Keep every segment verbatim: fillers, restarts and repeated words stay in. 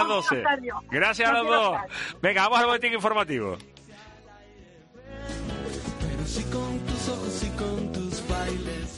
las doce. Gracias a los dos. Venga, vamos al boletín informativo. Pero sí con tus ojos y con tus bailes.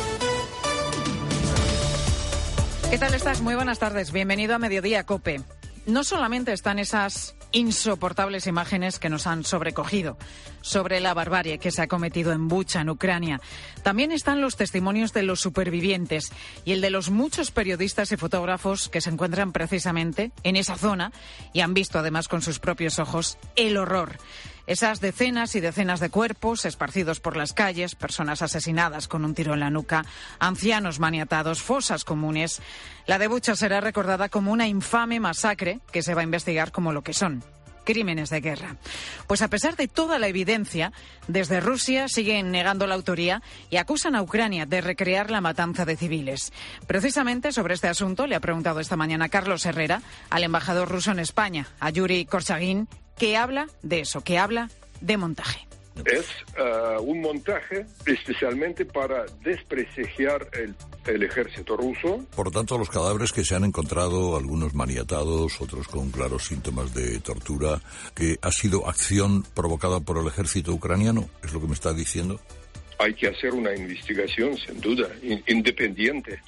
¿Qué tal estás? Muy buenas tardes. Bienvenido a Mediodía COPE. No solamente están esas insoportables imágenes que nos han sobrecogido sobre la barbarie que se ha cometido en Bucha, en Ucrania. También están los testimonios de los supervivientes y el de los muchos periodistas y fotógrafos que se encuentran precisamente en esa zona y han visto además con sus propios ojos el horror. Esas decenas y decenas de cuerpos esparcidos por las calles, personas asesinadas con un tiro en la nuca, ancianos maniatados, fosas comunes. La de Bucha será recordada como una infame masacre que se va a investigar como lo que son: crímenes de guerra. Pues a pesar de toda la evidencia, desde Rusia siguen negando la autoría y acusan a Ucrania de recrear la matanza de civiles. Precisamente sobre este asunto le ha preguntado esta mañana Carlos Herrera al embajador ruso en España, a Yuri Korchagin, que habla de eso, que habla de montaje. Es uh, un montaje especialmente para desprestigiar el, el ejército ruso. Por lo tanto, los cadáveres que se han encontrado, algunos maniatados, otros con claros síntomas de tortura, que ha sido acción provocada por el ejército ucraniano, ¿es lo que me está diciendo? Hay que hacer una investigación, sin duda, in- independiente.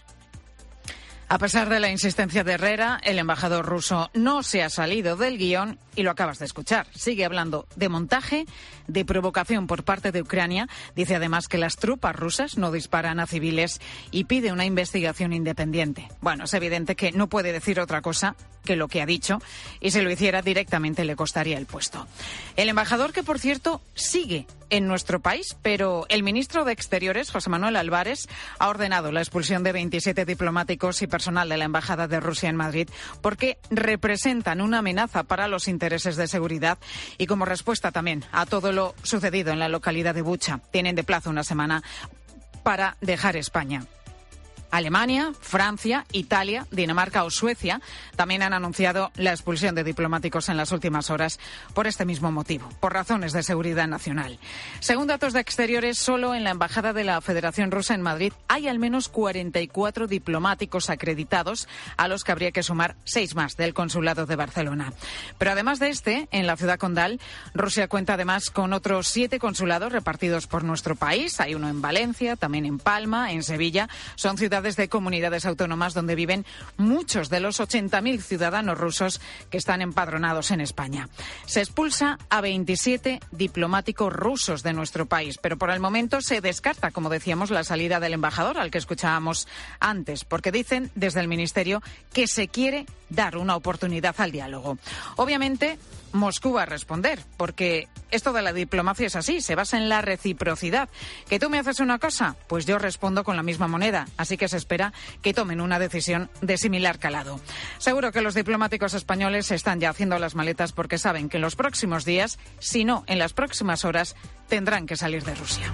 A pesar de la insistencia de Herrera, el embajador ruso no se ha salido del guión y lo acabas de escuchar. Sigue hablando de montaje, de provocación por parte de Ucrania. Dice además que las tropas rusas no disparan a civiles y pide una investigación independiente. Bueno, es evidente que no puede decir otra cosa que lo que ha dicho y si lo hiciera directamente le costaría el puesto. El embajador, que por cierto sigue en nuestro país, pero el ministro de Exteriores, José Manuel Álvarez, ha ordenado la expulsión de veintisiete diplomáticos y personal de la Embajada de Rusia en Madrid porque representan una amenaza para los intereses de seguridad y como respuesta también a todo lo sucedido en la localidad de Bucha. Tienen de plazo una semana para dejar España. Alemania, Francia, Italia, Dinamarca o Suecia también han anunciado la expulsión de diplomáticos en las últimas horas por este mismo motivo, por razones de seguridad nacional. Según datos de Exteriores, solo en la Embajada de la Federación Rusa en Madrid hay al menos cuarenta y cuatro diplomáticos acreditados, a los que habría que sumar seis más del Consulado de Barcelona. Pero además de este, en la ciudad condal, Rusia cuenta además con otros siete consulados repartidos por nuestro país. Hay uno en Valencia, también en Palma, en Sevilla. Son ciudades de comunidades autónomas donde viven muchos de los ochenta mil ciudadanos rusos que están empadronados en España. Se expulsa a veintisiete diplomáticos rusos de nuestro país, pero por el momento se descarta, como decíamos, la salida del embajador al que escuchábamos antes, porque dicen desde el Ministerio que se quiere dar una oportunidad al diálogo. Obviamente, Moscú va a responder, porque esto de la diplomacia es así, se basa en la reciprocidad. ¿Que tú me haces una cosa? Pues yo respondo con la misma moneda, así que se espera que tomen una decisión de similar calado. Seguro que los diplomáticos españoles están ya haciendo las maletas porque saben que en los próximos días, si no en las próximas horas, tendrán que salir de Rusia.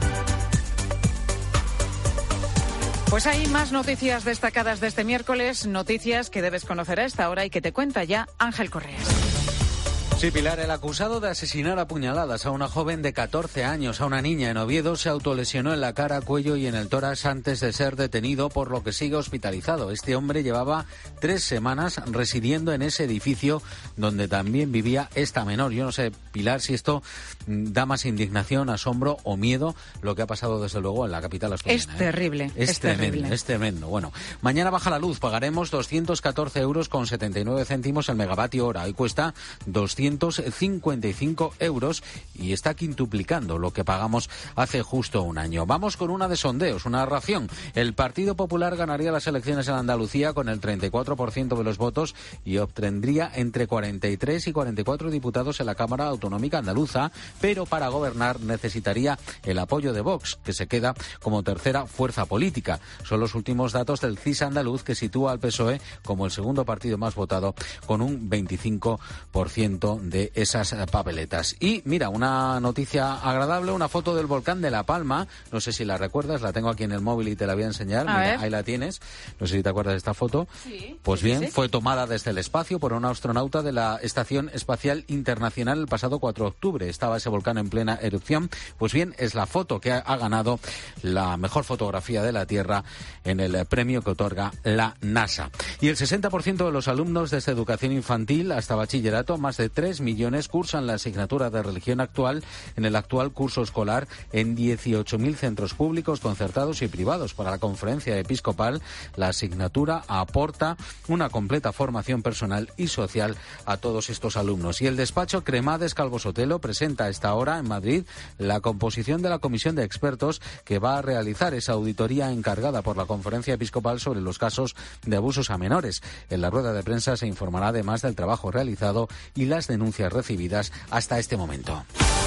Pues hay más noticias destacadas de este miércoles, noticias que debes conocer a esta hora y que te cuenta ya Ángel Correas. Sí, Pilar, el acusado de asesinar a puñaladas a una joven de catorce años, a una niña en Oviedo, se autolesionó en la cara, cuello y en el tórax antes de ser detenido, por lo que sigue hospitalizado. Este hombre llevaba tres semanas residiendo en ese edificio donde también vivía esta menor. Yo no sé, Pilar, si esto da más indignación, asombro o miedo lo que ha pasado desde luego en la capital asturiana. Es terrible, ¿eh? Es, es tremendo, terrible. es tremendo. Bueno, mañana baja la luz, pagaremos doscientos catorce euros con setenta y nueve céntimos el megavatio hora. Hoy cuesta doscientos cincuenta y cinco euros y está quintuplicando lo que pagamos hace justo un año. Vamos con una de sondeos, una ración. El Partido Popular ganaría las elecciones en Andalucía con el treinta y cuatro por ciento de los votos y obtendría entre cuarenta y tres y cuarenta y cuatro diputados en la Cámara Autonómica Andaluza, pero para gobernar necesitaría el apoyo de Vox, que se queda como tercera fuerza política. Son los últimos datos del C I S andaluz, que sitúa al P S O E como el segundo partido más votado con un veinticinco por ciento uso de esas papeletas. Y mira, una noticia agradable, una foto del volcán de La Palma, no sé si la recuerdas, la tengo aquí en el móvil y te la voy a enseñar. A Mira, ver. ahí la tienes, no sé si te acuerdas de esta foto. Sí, pues sí, bien, sí. fue tomada desde el espacio por un astronauta de la Estación Espacial Internacional el pasado cuatro de octubre. Estaba ese volcán en plena erupción. Pues bien, es la foto que ha, ha ganado la mejor fotografía de la Tierra en el premio que otorga la NASA. Y el sesenta por ciento de los alumnos desde educación infantil hasta bachillerato, más de tres millones, cursan la asignatura de religión actual en el actual curso escolar en dieciocho mil centros públicos, concertados y privados. Para la Conferencia Episcopal, la asignatura aporta una completa formación personal y social a todos estos alumnos. Y el despacho Cremades Calvo Sotelo presenta a esta hora en Madrid la composición de la comisión de expertos que va a realizar esa auditoría encargada por la Conferencia Episcopal sobre los casos de abusos a menores. En la rueda de prensa se informará además del trabajo realizado y las denuncias recibidas hasta este momento.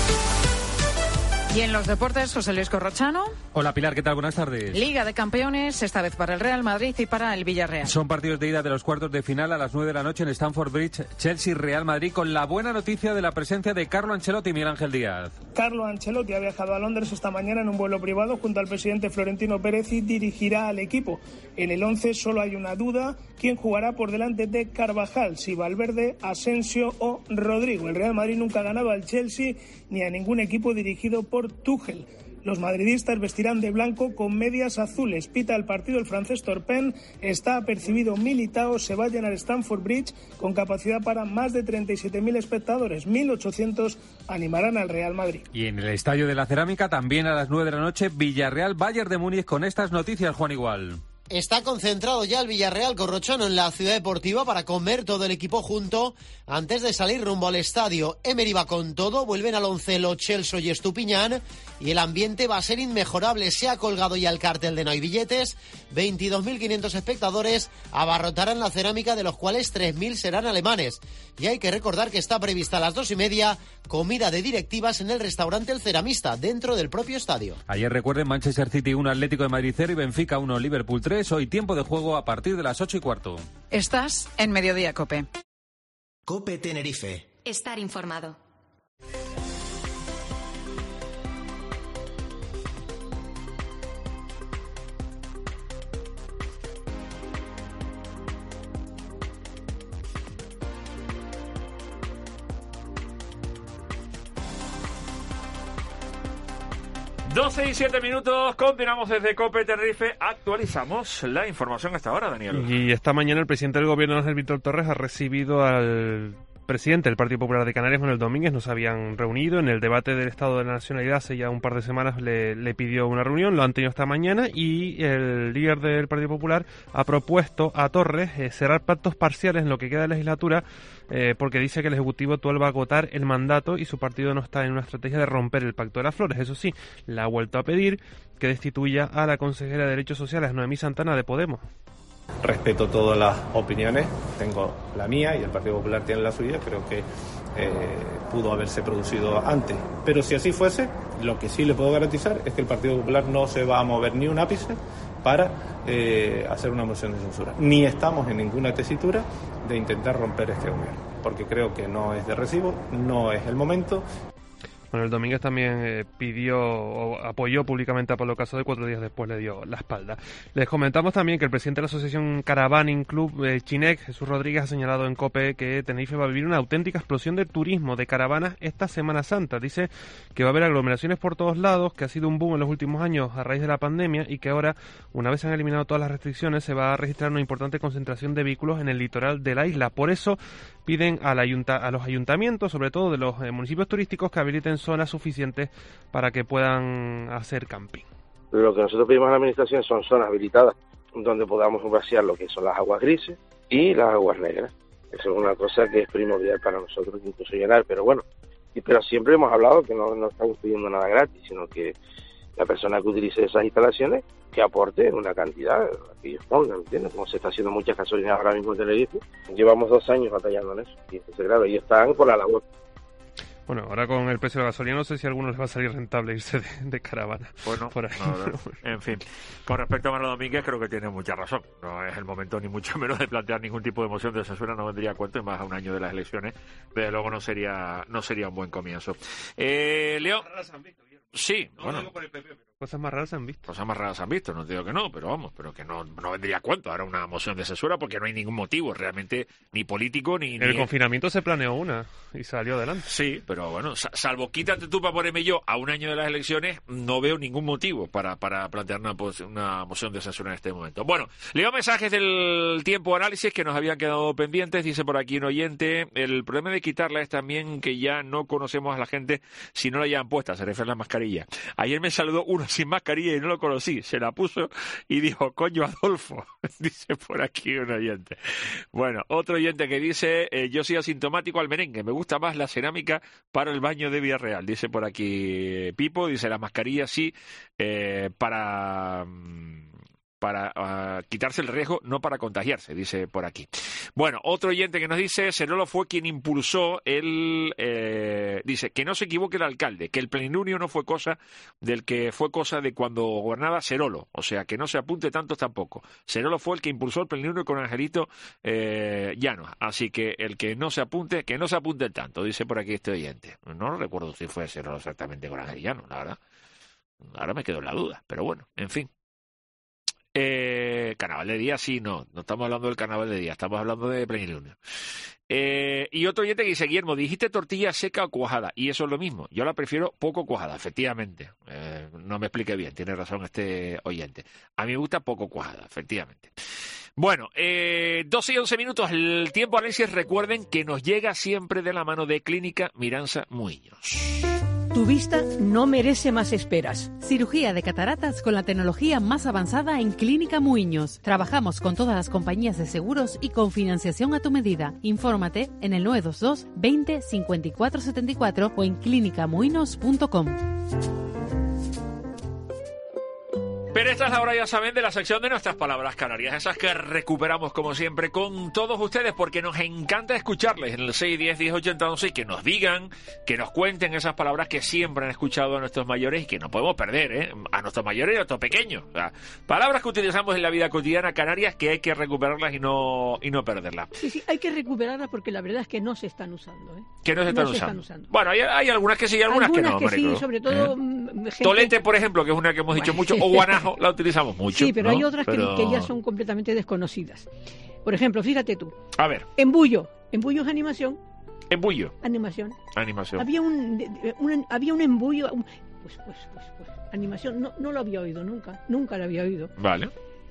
Y en los deportes, José Luis Corrochano. Hola Pilar, ¿qué tal? Buenas tardes. Liga de Campeones, esta vez para el Real Madrid y para el Villarreal. Son partidos de ida de los cuartos de final a las nueve de la noche en Stamford Bridge, Chelsea-Real Madrid, con la buena noticia de la presencia de Carlo Ancelotti y Miguel Ángel Díaz. Carlo Ancelotti ha viajado a Londres esta mañana en un vuelo privado junto al presidente Florentino Pérez y dirigirá al equipo. En el once solo hay una duda: ¿quién jugará por delante de Carvajal? Si Valverde, Asensio o Rodrigo. El Real Madrid nunca ha ganado al Chelsea ni a ningún equipo dirigido por Tuchel. Los madridistas vestirán de blanco con medias azules. Pita el partido el francés Torpen. Está apercibido Militao. Se va a llenar Stamford Bridge con capacidad para más de treinta y siete mil espectadores. mil ochocientos animarán al Real Madrid. Y en el Estadio de la Cerámica, también a las nueve de la noche, Villarreal-Bayern de Múnich, con estas noticias, Juan Igual. Está concentrado ya el Villarreal Corrochano en la ciudad deportiva para comer todo el equipo junto antes de salir rumbo al estadio. Emery va con todo, vuelven al once Lo Celso y Estupiñán y el ambiente va a ser inmejorable. Se ha colgado ya el cartel de no hay billetes, veintidós mil quinientos espectadores abarrotarán la Cerámica, de los cuales tres mil serán alemanes. Y hay que recordar que está prevista a las dos y media comida de directivas en el restaurante El Ceramista, dentro del propio estadio. Ayer, recuerden, Manchester City uno, Atlético de Madrid cero y Benfica uno, Liverpool tres. Hoy tiempo de juego a partir de las ocho y cuarto. Estás en Mediodía Cope. Cope Tenerife. Estar informado. doce y siete minutos, continuamos desde COPE Tenerife, actualizamos la información hasta ahora, Daniel. Y esta mañana el presidente del gobierno, Ángel Víctor Torres, ha recibido al presidente del Partido Popular de Canarias, Manuel Domínguez. Nos habían reunido en el debate del Estado de la Nacionalidad hace ya un par de semanas, le, le pidió una reunión, lo han tenido esta mañana y el líder del Partido Popular ha propuesto a Torres eh, cerrar pactos parciales en lo que queda de legislatura, eh, porque dice que el Ejecutivo actual va a agotar el mandato y su partido no está en una estrategia de romper el Pacto de las Flores. Eso sí, le ha vuelto a pedir que destituya a la consejera de Derechos Sociales, Noemí Santana, de Podemos. Respeto todas las opiniones, tengo la mía y el Partido Popular tiene la suya, creo que eh, pudo haberse producido antes. Pero si así fuese, lo que sí le puedo garantizar es que el Partido Popular no se va a mover ni un ápice para eh, hacer una moción de censura. Ni estamos en ninguna tesitura de intentar romper este gobierno, porque creo que no es de recibo, no es el momento. Bueno, el Domínguez también eh, pidió o apoyó públicamente a Pablo Casado y cuatro días después le dio la espalda. Les comentamos también que el presidente de la asociación Caravaning Club, eh, Chinec, Jesús Rodríguez, ha señalado en COPE que Tenerife va a vivir una auténtica explosión de turismo, de caravanas esta Semana Santa. Dice que va a haber aglomeraciones por todos lados, que ha sido un boom en los últimos años a raíz de la pandemia y que ahora, una vez se han eliminado todas las restricciones, se va a registrar una importante concentración de vehículos en el litoral de la isla. Por eso piden a, la ayunta, a los ayuntamientos, sobre todo de los eh, municipios turísticos, que habiliten zonas suficientes para que puedan hacer camping. Lo que nosotros pedimos a la administración son zonas habilitadas donde podamos vaciar lo que son las aguas grises y las aguas negras. Eso es una cosa que es primordial para nosotros, incluso llenar, pero bueno, y, pero siempre hemos hablado que no, no estamos pidiendo nada gratis, sino que la persona que utilice esas instalaciones que aporte una cantidad que ellos pongan, ¿entiendes? Como se está haciendo muchas gasolineras ahora mismo en Tenerife. Llevamos dos años batallando en eso, y entonces claro, ellos están por la labor. Bueno, ahora con el precio de la gasolina no sé si a alguno les va a salir rentable irse de, de caravana. Bueno, por ahí. No, no. En fin, con respecto a Manolo Domínguez creo que tiene mucha razón. No es el momento ni mucho menos de plantear ningún tipo de moción de censura, no vendría a cuento, y más a un año de las elecciones. Desde luego no sería no sería un buen comienzo. Eh, Leo... Sí, no, bueno. No digo por el P P, pero cosas más raras se han visto. Cosas más raras se han visto, no te digo que no, pero vamos, pero que no, no vendría a cuento ahora una moción de censura porque no hay ningún motivo realmente ni político ni... En el ni... confinamiento se planeó una y salió adelante. Sí, pero bueno, salvo quítate tú para ponerme yo a un año de las elecciones, no veo ningún motivo para, para plantear una, una moción de censura en este momento. Bueno, leo mensajes del tiempo análisis que nos habían quedado pendientes. Dice por aquí un oyente, el problema de quitarla es también que ya no conocemos a la gente si no la llevan puesta, se refiere a la mascarilla. Ayer me saludó uno sin mascarilla y no lo conocí, se la puso y dijo, coño Adolfo, dice por aquí un oyente. Bueno, otro oyente que dice, eh, yo soy asintomático al merengue, me gusta más la cerámica para el baño de Villarreal, dice por aquí Pipo, dice la mascarilla sí, eh, para... para uh, quitarse el riesgo, no para contagiarse, dice por aquí. Bueno, otro oyente que nos dice, Cerolo fue quien impulsó el... Eh, dice, que no se equivoque el alcalde, que el plenilunio no fue cosa del que fue cosa de cuando gobernaba Cerolo, o sea, que no se apunte tanto tampoco. Cerolo fue el que impulsó el plenilunio con Angelito eh, Llanos, así que el que no se apunte, que no se apunte tanto, dice por aquí este oyente. No recuerdo si fue Cerolo exactamente con Angelito Llanos, la verdad. Ahora me quedo en la duda, pero bueno, en fin. Eh, carnaval de día, sí, no, no estamos hablando del carnaval de día, estamos hablando de plenilunio. Eh, y otro oyente que dice, Guillermo, dijiste tortilla seca o cuajada, y eso es lo mismo, yo la prefiero poco cuajada, efectivamente, eh, no me expliqué bien, tiene razón este oyente, a mí me gusta poco cuajada, efectivamente. Bueno, eh, doce y once minutos, el tiempo análisis, recuerden que nos llega siempre de la mano de Clínica Miranza Muiños. Tu vista no merece más esperas. Cirugía de cataratas con la tecnología más avanzada en Clínica Muiños. Trabajamos con todas las compañías de seguros y con financiación a tu medida. Infórmate en el nueve dos dos, veinte, cincuenta y cuatro setenta y cuatro o en clínica muinos punto com. Pero esta es la hora, ya saben, de la sección de nuestras palabras canarias, esas que recuperamos como siempre con todos ustedes porque nos encanta escucharles en el seis diez, diez ochenta, once y que nos digan, que nos cuenten esas palabras que siempre han escuchado a nuestros mayores y que no podemos perder, ¿eh? A nuestros mayores y a nuestros pequeños. O sea, palabras que utilizamos en la vida cotidiana canarias que hay que recuperarlas y no y no perderlas. Sí, sí, hay que recuperarlas porque la verdad es que no se están usando, ¿eh? Que no se están, no usando. Se están usando. Bueno, hay, hay algunas que sí y algunas, algunas que no, que sí, sobre todo... ¿Eh? Gente... Tolete, por ejemplo, que es una que hemos dicho mucho, o guanajo, la utilizamos mucho. Sí, pero ¿no? hay otras pero... que, que ya son completamente desconocidas. Por ejemplo, fíjate tú. A ver. Embullo. Embullo es animación. Embullo. Animación. Animación. Había un, un había un embullo. Un, pues, pues, pues, pues, animación. No, no lo había oído nunca. Nunca lo había oído. Vale.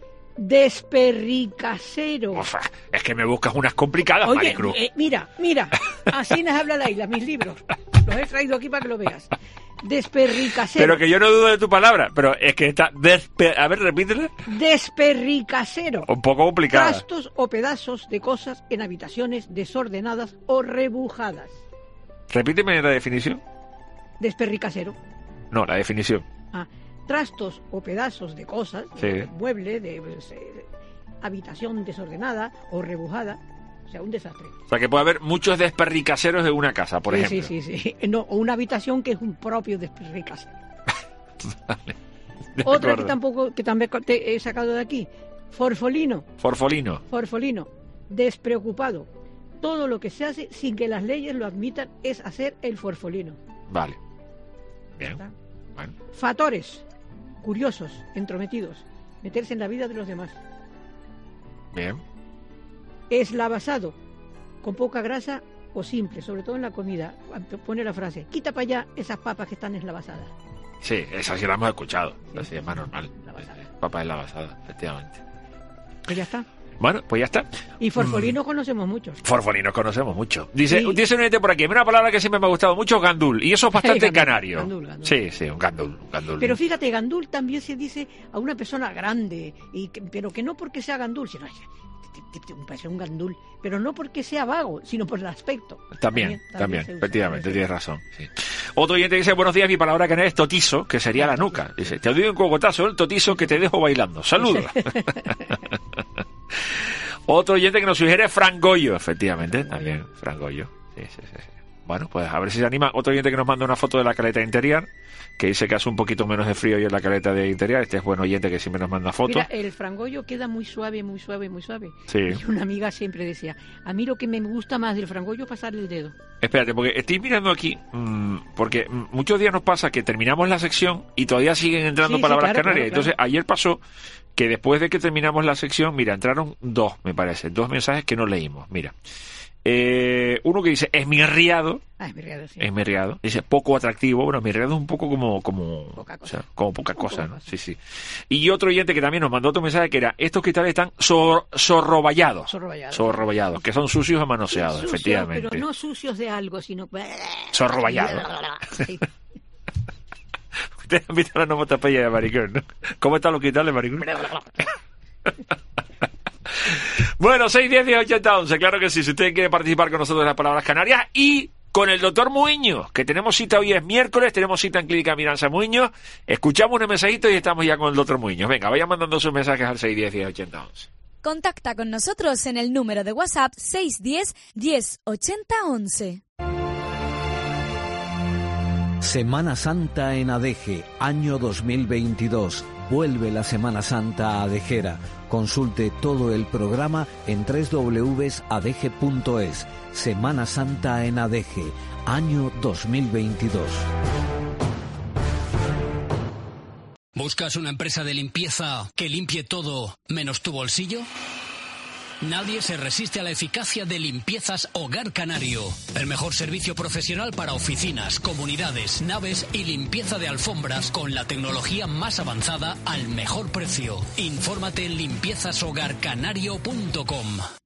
Desperricasero. Uf, es que me buscas unas complicadas, Oye, Maricruz. Eh, mira, mira. Así nos habla la isla, mis libros. Los he traído aquí para que lo veas. Desperricasero. Pero que yo no dudo de tu palabra, pero es que está... Desper... A ver, repítela. Desperricasero. Un poco complicada. Trastos o pedazos de cosas en habitaciones desordenadas o rebujadas. Repíteme la definición. Desperricasero. No, la definición. Ah, trastos o pedazos de cosas, sí. de mueble, de, de, de habitación desordenada o rebujada. O sea, un desastre. O sea, que puede haber muchos desperricaseros de una casa, por sí, ejemplo. Sí, sí, sí. No, o una habitación que es un propio desperricasero. Vale. Otra que tampoco, que también te he sacado de aquí. Forfolino. Forfolino. Forfolino. Despreocupado. Todo lo que se hace sin que las leyes lo admitan es hacer el forfolino. Vale. Bien. Bueno. Fatores. Curiosos, entrometidos. Meterse en la vida de los demás. Bien. Eslavasado, con poca grasa o simple, sobre todo en la comida. Pone la frase, quita para allá esas papas que están eslavasadas. Sí, esa sí la hemos escuchado, sí, así es más normal. Papas eslavasadas, efectivamente. Pues ya está. Bueno, pues ya está. Y forfolinos mm. conocemos muchos. Forfolinos conocemos mucho. Dice, sí. dice un ente por aquí, una palabra que siempre me ha gustado mucho, gandul, y eso es bastante gandul, canario. Gandul, gandul. Sí, sí, un gandul, gandul. Pero fíjate, gandul también se dice a una persona grande, y que, pero que no porque sea gandul, sino parece un gandul, pero no porque sea vago, sino por el aspecto. También, también, también efectivamente, tienes razón. Sí. Otro oyente dice, buenos días, mi palabra canaria es totizo, que sería la nuca. Dice, te doy un cogotazo, el totizo que te dejo bailando. Saludos. Otro oyente que nos sugiere Frank Goyo, efectivamente, también Frank Goyo. Sí, sí, sí, sí. Bueno, pues a ver si se anima. Otro oyente que nos manda una foto de la caleta interior, que dice que hace un poquito menos de frío hoy en la caleta de interior. Este es buen oyente que siempre nos manda fotos. Mira, el frangollo queda muy suave, muy suave, muy suave. Sí. Y una amiga siempre decía, a mí lo que me gusta más del frangollo es pasar el dedo. Espérate, porque estoy mirando aquí, mmm, porque muchos días nos pasa que terminamos la sección y todavía siguen entrando sí, palabras sí, claro, canarias. Claro, claro. Entonces, ayer pasó que después de que terminamos la sección, mira, entraron dos, me parece, dos mensajes que no leímos. Mira. Eh, uno que dice esmirriado, ah, esmirriado, sí. esmirriado, dice poco atractivo. Bueno, esmirriado es un poco como como poca cosa, o sea, como poca como cosa, poca ¿no? cosa. Sí, sí. Y otro oyente que también nos mandó otro mensaje que era estos cristales están zor, zorroballados, zorroballados, zorroballados, que son sucios o manoseados, sucios, efectivamente. Pero no sucios de algo, sino zorroballados. Sí. Ustedes han visto la nomotapella de Maricón, ¿no? ¿Cómo están los cristales, Maricón? Bueno, seis, diez, diez, ochenta, once, claro que sí, si usted quiere participar con nosotros en las palabras canarias y con el doctor Muiños, que tenemos cita hoy es miércoles, tenemos cita en Clínica Miranza Muiños, escuchamos un mensajito y estamos ya con el doctor Muiños. Venga, vayan mandando sus mensajes al seis, diez, diez, ochenta, once. Contacta con nosotros en el número de WhatsApp seis uno cero, diez, ochenta, once. Semana Santa en Adeje, año dos mil veintidós. Vuelve la Semana Santa a Adejera. Consulte todo el programa en doble u doble u doble u punto adeje punto es. Semana Santa en Adeje, año dos mil veintidós. ¿Buscas una empresa de limpieza que limpie todo menos tu bolsillo? Nadie se resiste a la eficacia de Limpiezas Hogar Canario. El mejor servicio profesional para oficinas, comunidades, naves y limpieza de alfombras con la tecnología más avanzada al mejor precio. Infórmate en limpiezas hogar canario punto com.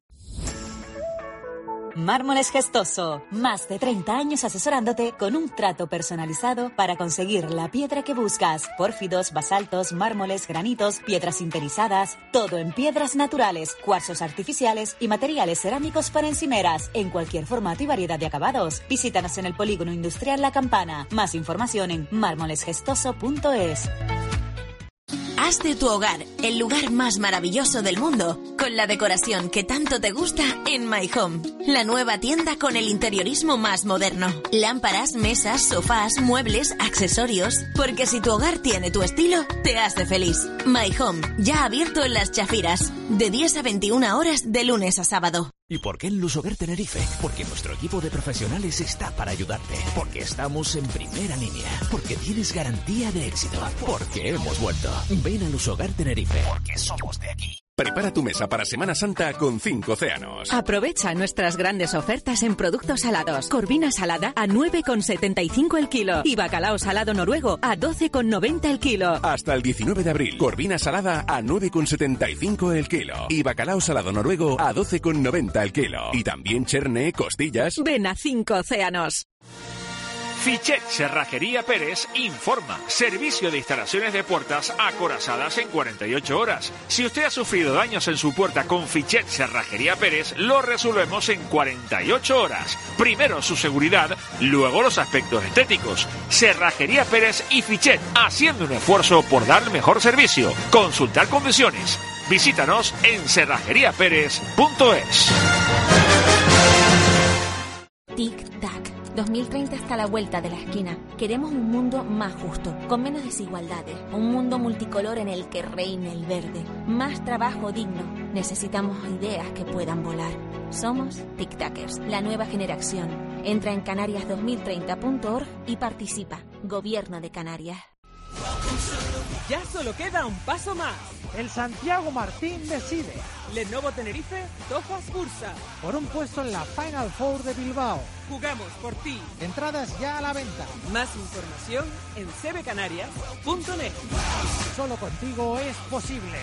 Mármoles Gestoso. Más de treinta años asesorándote con un trato personalizado para conseguir la piedra que buscas. Pórfidos, basaltos, mármoles, granitos, piedras sinterizadas. Todo en piedras naturales, cuarzos artificiales y materiales cerámicos para encimeras. En cualquier formato y variedad de acabados. Visítanos en el Polígono Industrial La Campana. Más información en mármoles gestoso punto es. Haz de tu hogar el lugar más maravilloso del mundo con la decoración que tanto te gusta en My Home, la nueva tienda con el interiorismo más moderno. Lámparas, mesas, sofás, muebles, accesorios, porque si tu hogar tiene tu estilo, te hace feliz. My Home, ya abierto en Las Chafiras, de diez a veintiuna horas de lunes a sábado. ¿Y por qué en Lusoguer Tenerife? Porque nuestro equipo de profesionales está para ayudarte. Porque estamos en primera línea. Porque tienes garantía de éxito. Porque hemos vuelto. Ven a Lusoguer Tenerife. Porque somos de aquí. Prepara tu mesa para Semana Santa con cinco océanos. Aprovecha nuestras grandes ofertas en productos salados. Corvina salada a nueve con setenta y cinco el kilo y bacalao salado noruego a doce con noventa el kilo. Hasta el diecinueve de abril, corvina salada a nueve con setenta y cinco el kilo y bacalao salado noruego a doce con noventa el kilo. Y también cherne, costillas. Ven a cinco océanos. Fichet Cerrajería Pérez informa. Servicio de instalaciones de puertas acorazadas en cuarenta y ocho horas. Si usted ha sufrido daños en su puerta con Fichet Cerrajería Pérez, lo resolvemos en cuarenta y ocho horas. Primero su seguridad, luego los aspectos estéticos. Cerrajería Pérez y Fichet, haciendo un esfuerzo por dar el mejor servicio. Consultar condiciones. Visítanos en cerrajería pérez punto es. Tic-tac. dos mil treinta está a la vuelta de la esquina. Queremos un mundo más justo, con menos desigualdades, un mundo multicolor en el que reine el verde, más trabajo digno. Necesitamos ideas que puedan volar. Somos Tic-Tacers, la nueva generación. Entra en canarias dos mil treinta punto org y participa. Gobierno de Canarias. Ya solo queda un paso más. El Santiago Martín decide. Lenovo Tenerife toca Cursa. Por un puesto en la Final Four de Bilbao. Jugamos por ti. Entradas ya a la venta. Más información en c b canarias punto net. Solo contigo es posible.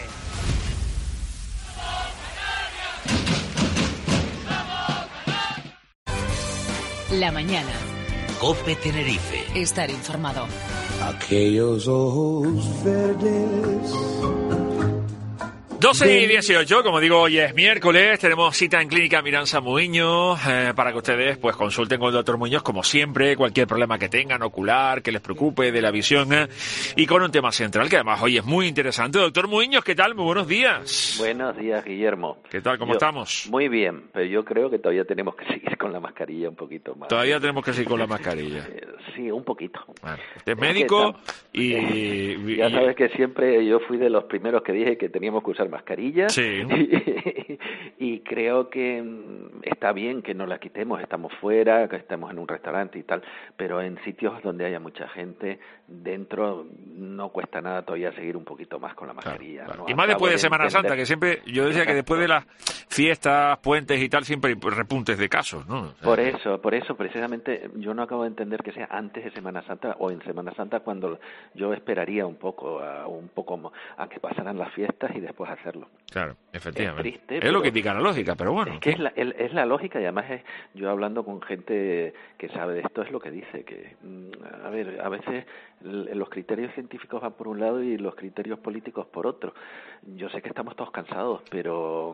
La mañana. COPE Tenerife. Estar informado. Aquellos ojos verdes doce y dieciocho, como digo, hoy es miércoles, tenemos cita en Clínica Miranza Muiños eh, para que ustedes pues consulten con el doctor Muiños, como siempre, cualquier problema que tengan, ocular, que les preocupe, de la visión, eh, y con un tema central que además hoy es muy interesante. Doctor Muiños, ¿qué tal? Muy buenos días. Buenos días, Guillermo. ¿Qué tal? ¿Cómo yo, estamos? Muy bien, pero yo creo que todavía tenemos que seguir con la mascarilla un poquito más. Todavía tenemos que seguir con la mascarilla. Sí, un poquito. Bueno, usted es médico es que, y... Ya y, sabes que siempre yo fui de los primeros que dije que teníamos que usar mascarilla. Sí. Y, y creo que está bien que no la quitemos, estamos fuera, que estemos en un restaurante y tal, pero en sitios donde haya mucha gente, dentro no cuesta nada todavía seguir un poquito más con la mascarilla. Claro, claro. ¿no? Y más Acabo después de Semana entender. Santa, que siempre, yo decía que después de las fiestas, puentes y tal, siempre hay repuntes de casos, ¿no? O sea, Por eso, por eso, precisamente, yo no acabo de entender que sea antes de Semana Santa o en Semana Santa, cuando yo esperaría un poco, a, un poco a que pasaran las fiestas y después hacerlo. Claro, efectivamente. Es triste, es pero lo que indica la lógica, pero bueno. Es que es la, el, es la lógica, y además es, yo hablando con gente que sabe de esto, es lo que dice, que, a ver, a veces los criterios científicos van por un lado y los criterios políticos por otro. Yo sé que estamos todos cansados, pero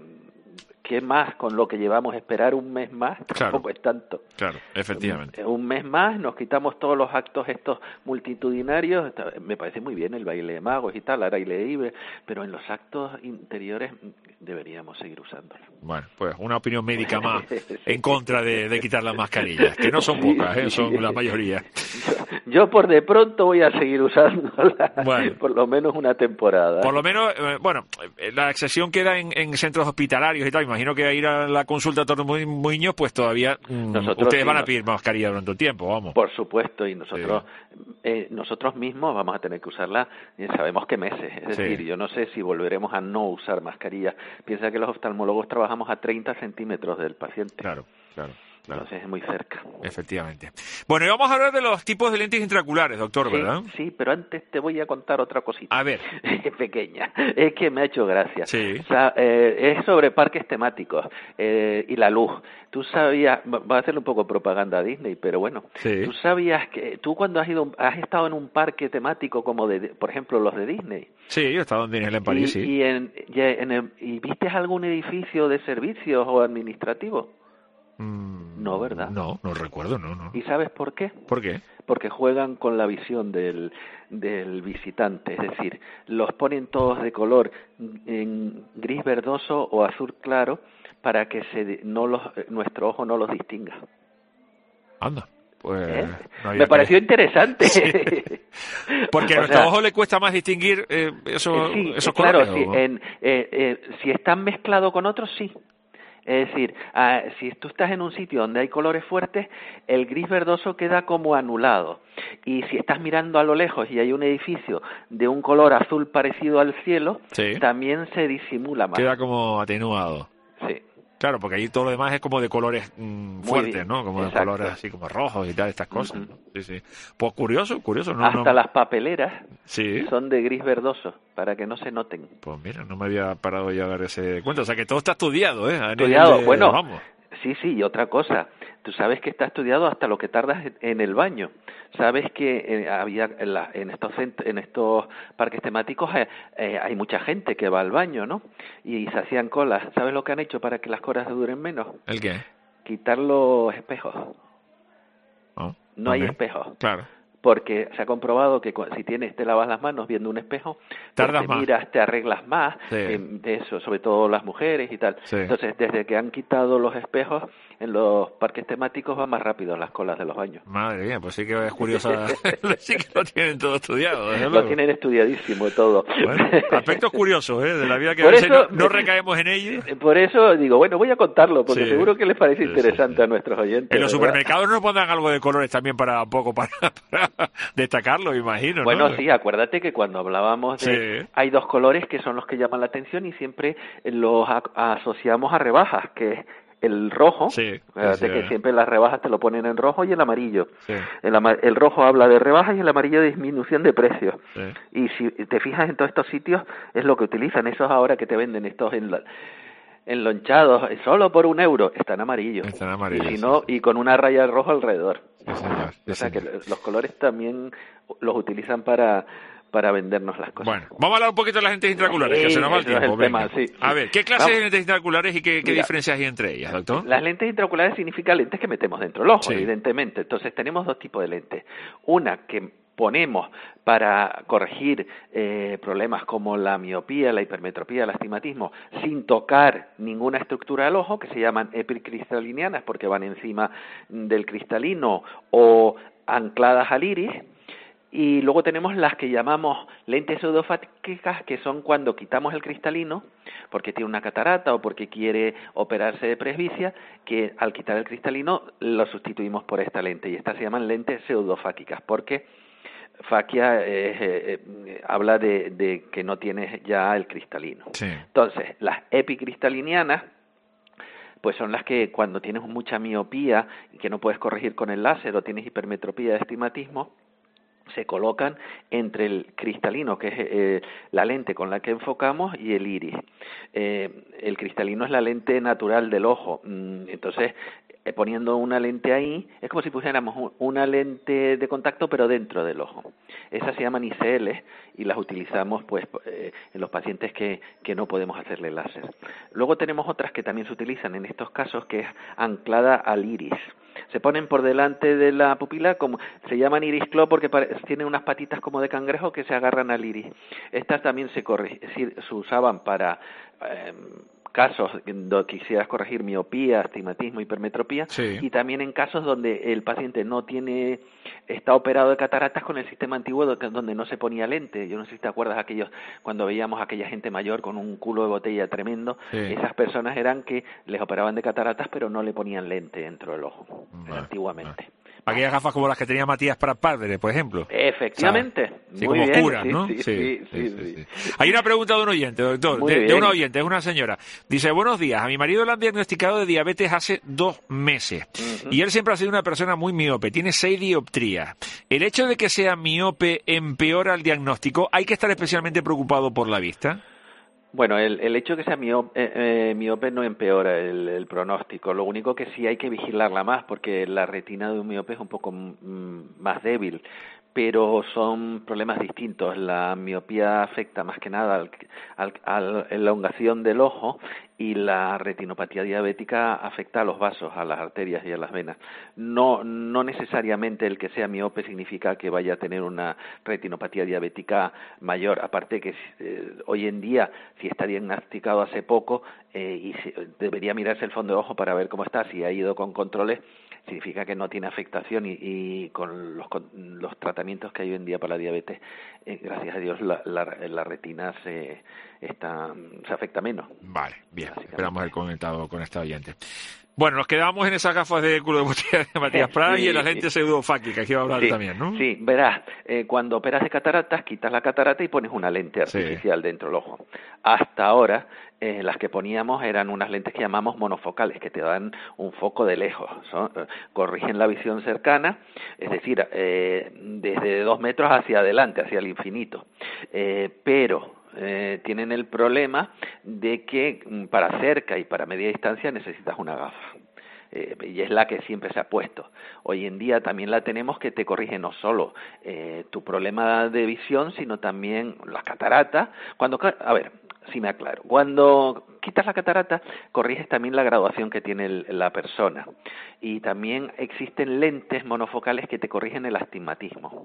¿qué más con lo que llevamos? Esperar un mes más tampoco Claro. es tanto. Claro, efectivamente. Un mes más, nos quitamos todos los actos estos multitudinarios. Me parece muy bien el baile de magos y tal, ahora baile libre, pero en los actos interiores deberíamos seguir usándolo. Bueno, pues una opinión médica más en contra de, de quitar las mascarillas, que no son pocas, ¿eh? Son la mayoría. Yo, yo por de pronto voy a seguir usándola, Bueno. por lo menos una temporada. Por lo menos, eh, bueno, eh, la excepción queda en, en centros hospitalarios y tal. Imagino que a ir a la consulta de doctor Muiños, pues todavía mm, Nosotros ustedes sí, van a no- pedir mascarilla durante un tiempo, vamos. Por supuesto, y nosotros eh, nosotros mismos vamos a tener que usarla, eh, sabemos que meses. Es Sí. decir, yo no sé si volveremos a no usar mascarilla. Piensa que los oftalmólogos trabajamos a treinta centímetros del paciente. Claro, claro. Claro. Entonces es muy cerca. Efectivamente. Bueno, y vamos a hablar de los tipos de lentes intraoculares, doctor, Sí, ¿verdad? sí, pero antes te voy a contar otra cosita. A ver. Pequeña. Es que me ha hecho gracia. Sí. O sea, eh, es sobre parques temáticos eh, y la luz. Tú sabías, va a hacerle un poco propaganda a Disney, pero bueno. Sí. Tú sabías que tú cuando has ido, has estado en un parque temático como de, por ejemplo, los de Disney. Sí, yo he estado en Disneyland en París, y, sí. y, en, y, en el- ¿y viste algún edificio de servicios o administrativo? Mm, No, ¿verdad? No, no recuerdo, no, no. ¿Y sabes por qué? ¿Por qué? Porque juegan con la visión del, del visitante, es decir, los ponen todos de color en gris verdoso o azul claro para que se no los, nuestro ojo no los distinga. Anda. Pues ¿Eh? no había Me pareció que- interesante. Sí. Porque a O nuestro sea, ojo le cuesta más distinguir eh, eso, sí, esos claro, colores. sí, ¿o? en, eh, eh, si están mezclados con otros, sí. Es decir, ah, si tú estás en un sitio donde hay colores fuertes, el gris verdoso queda como anulado. Y si estás mirando a lo lejos y hay un edificio de un color azul parecido al cielo, Sí. también se disimula más. Queda como atenuado. Sí. Claro, porque ahí todo lo demás es como de colores mm, fuertes, bien, ¿no? Como de exacto. colores así como rojos y tal, estas cosas. ¿no? Sí, sí. Pues curioso, curioso. No, Hasta no- las papeleras Sí. son de gris verdoso, para que no se noten. Pues mira, no me había parado ya a dar ese cuenta. O sea que todo está estudiado, ¿eh? A nivel Estudiado, de- bueno, Vamos. sí, sí, y otra cosa, tú sabes que está estudiado hasta lo que tardas en- en el baño. Sabes que eh, había en, la- en estos cent- en estos parques temáticos eh, eh, hay mucha gente que va al baño, ¿no? Y se hacían colas. ¿Sabes lo que han hecho para que las colas duren menos? ¿El qué? Quitar los espejos. Oh, No hay ok. espejos. Claro. Porque se ha comprobado que cu- si tienes, te lavas las manos viendo un espejo, pues Tardas te más. miras, te arreglas más, Sí. eh, de eso, sobre todo las mujeres y tal. Sí. Entonces, desde que han quitado los espejos, en los parques temáticos van más rápido las colas de los baños. Madre mía, pues sí que es curiosa. Sí que lo tienen todo estudiado, desde Lo luego. tienen estudiadísimo todo. Bueno, aspectos curiosos, ¿eh? De la vida que Por a veces eso- no, no recaemos en ellos. Por eso digo, bueno, voy a contarlo, porque Sí. seguro que les parece Sí, sí, interesante a nuestros oyentes. En los ¿verdad? supermercados nos pondrán algo de colores también para un poco para, para destacarlo, imagino, ¿no? Bueno, sí, acuérdate que cuando hablábamos de... Sí. Hay dos colores que son los que llaman la atención y siempre los a- asociamos a rebajas, que es el rojo. Sí, Acuérdate sí, que sí. siempre las rebajas te lo ponen en rojo y el amarillo. Sí, El, ama- el rojo habla de rebajas y el amarillo de disminución de precios. sí. Y si te fijas en todos estos sitios, es lo que utilizan. Esos ahora que te venden estos en la- enlonchados, solo por un euro, están amarillos. Están amarillos, Y si no, y con una raya roja alrededor. Sí, señor. Sí, O sea que señor. los colores también los utilizan para para vendernos las cosas. Bueno, vamos a hablar un poquito de las lentes intraoculares, sí, que se nos va el eso es tiempo. el tema, sí. A ver, ¿qué clases Vamos. de lentes intraoculares y qué, qué Mira, diferencias hay entre ellas, doctor? Las lentes intraoculares significan lentes que metemos dentro del ojo, Sí. evidentemente. Entonces tenemos dos tipos de lentes. Una que ponemos para corregir eh, problemas como la miopía, la hipermetropía, el astigmatismo, sin tocar ninguna estructura del ojo, que se llaman epicristalinianas porque van encima del cristalino o ancladas al iris. Y luego tenemos las que llamamos lentes pseudofáquicas, que son cuando quitamos el cristalino, porque tiene una catarata o porque quiere operarse de presbicia, que al quitar el cristalino lo sustituimos por esta lente. Y estas se llaman lentes pseudofáquicas, porque faquia eh, eh, eh, habla de, de que no tienes ya el cristalino. Sí. Entonces, las epicristalinianas pues son las que cuando tienes mucha miopía y que no puedes corregir con el láser o tienes hipermetropía de astigmatismo, se colocan entre el cristalino, que es eh, la lente con la que enfocamos, y el iris. Eh, el cristalino es la lente natural del ojo, entonces eh, poniendo una lente ahí, es como si pusiéramos una lente de contacto pero dentro del ojo. Esas se llaman I C L y las utilizamos pues eh, en los pacientes que, que no podemos hacerle láser. Luego tenemos otras que también se utilizan en estos casos, que es anclada al iris. Se ponen por delante de la pupila, como se llaman iris claw porque pare, tienen unas patitas como de cangrejo que se agarran al iris. Estas también se, corri, se usaban para eh, casos donde quisieras corregir miopía, astigmatismo, hipermetropía, sí. Y también en casos donde el paciente no tiene, está operado de cataratas con el sistema antiguo donde no se ponía lente. Yo no sé si te acuerdas aquellos, cuando veíamos a aquella gente mayor con un culo de botella tremendo, sí. Esas personas eran que les operaban de cataratas pero no le ponían lente dentro del ojo, vale, antiguamente. Vale. Aquellas gafas como las que tenía Matías para padre, por ejemplo. Efectivamente. O sea, sí, muy como bien. oscuras, sí, ¿no? Sí, sí, sí, sí, sí, sí. Hay una pregunta de un oyente, doctor, de, de una oyente, es una señora. Dice, buenos días, a mi marido le han diagnosticado de diabetes hace dos meses. Uh-huh. Y él siempre ha sido una persona muy miope, tiene seis dioptrías. ¿El hecho de que sea miope empeora el diagnóstico? ¿Hay que estar especialmente preocupado por la vista? Bueno, el, el hecho de que sea miope, eh, eh, miope no empeora el, el pronóstico. Lo único que sí hay que vigilarla más, porque la retina de un miope es un poco mm, más débil, pero son problemas distintos. La miopía afecta más que nada al, al, a la elongación del ojo, y la retinopatía diabética afecta a los vasos, a las arterias y a las venas. No, no necesariamente el que sea miope significa que vaya a tener una retinopatía diabética mayor. Aparte que eh, hoy en día, si está diagnosticado hace poco, eh, y si, debería mirarse el fondo de ojo para ver cómo está. Si ha ido con controles, significa que no tiene afectación, y, y con los, con los tratamientos que hay hoy en día para la diabetes, eh, gracias a Dios la, la, la retina se, está, se afecta menos. Vale, bien, esperamos el comentado con esta oyente. Bueno, nos quedamos en esas gafas de culo de botella de Matías Prada, sí, y en las lentes pseudofáquicas que iba a hablar sí, también, ¿no? Sí, verás, eh, cuando operas de cataratas, quitas la catarata y pones una lente artificial sí. dentro del ojo. Hasta ahora, eh, las que poníamos eran unas lentes que llamamos monofocales, que te dan un foco de lejos, ¿no? Corrigen la visión cercana, es decir, eh, desde dos metros hacia adelante, hacia el infinito, eh, pero Eh, tienen el problema de que para cerca y para media distancia necesitas una gafa. Eh, y es la que siempre se ha puesto. Hoy en día también la tenemos, que te corrige no solo eh, tu problema de visión, sino también las cataratas. Cuando, a ver, si me aclaro, cuando quitas la catarata, corriges también la graduación que tiene el, la persona. Y también existen lentes monofocales que te corrigen el astigmatismo.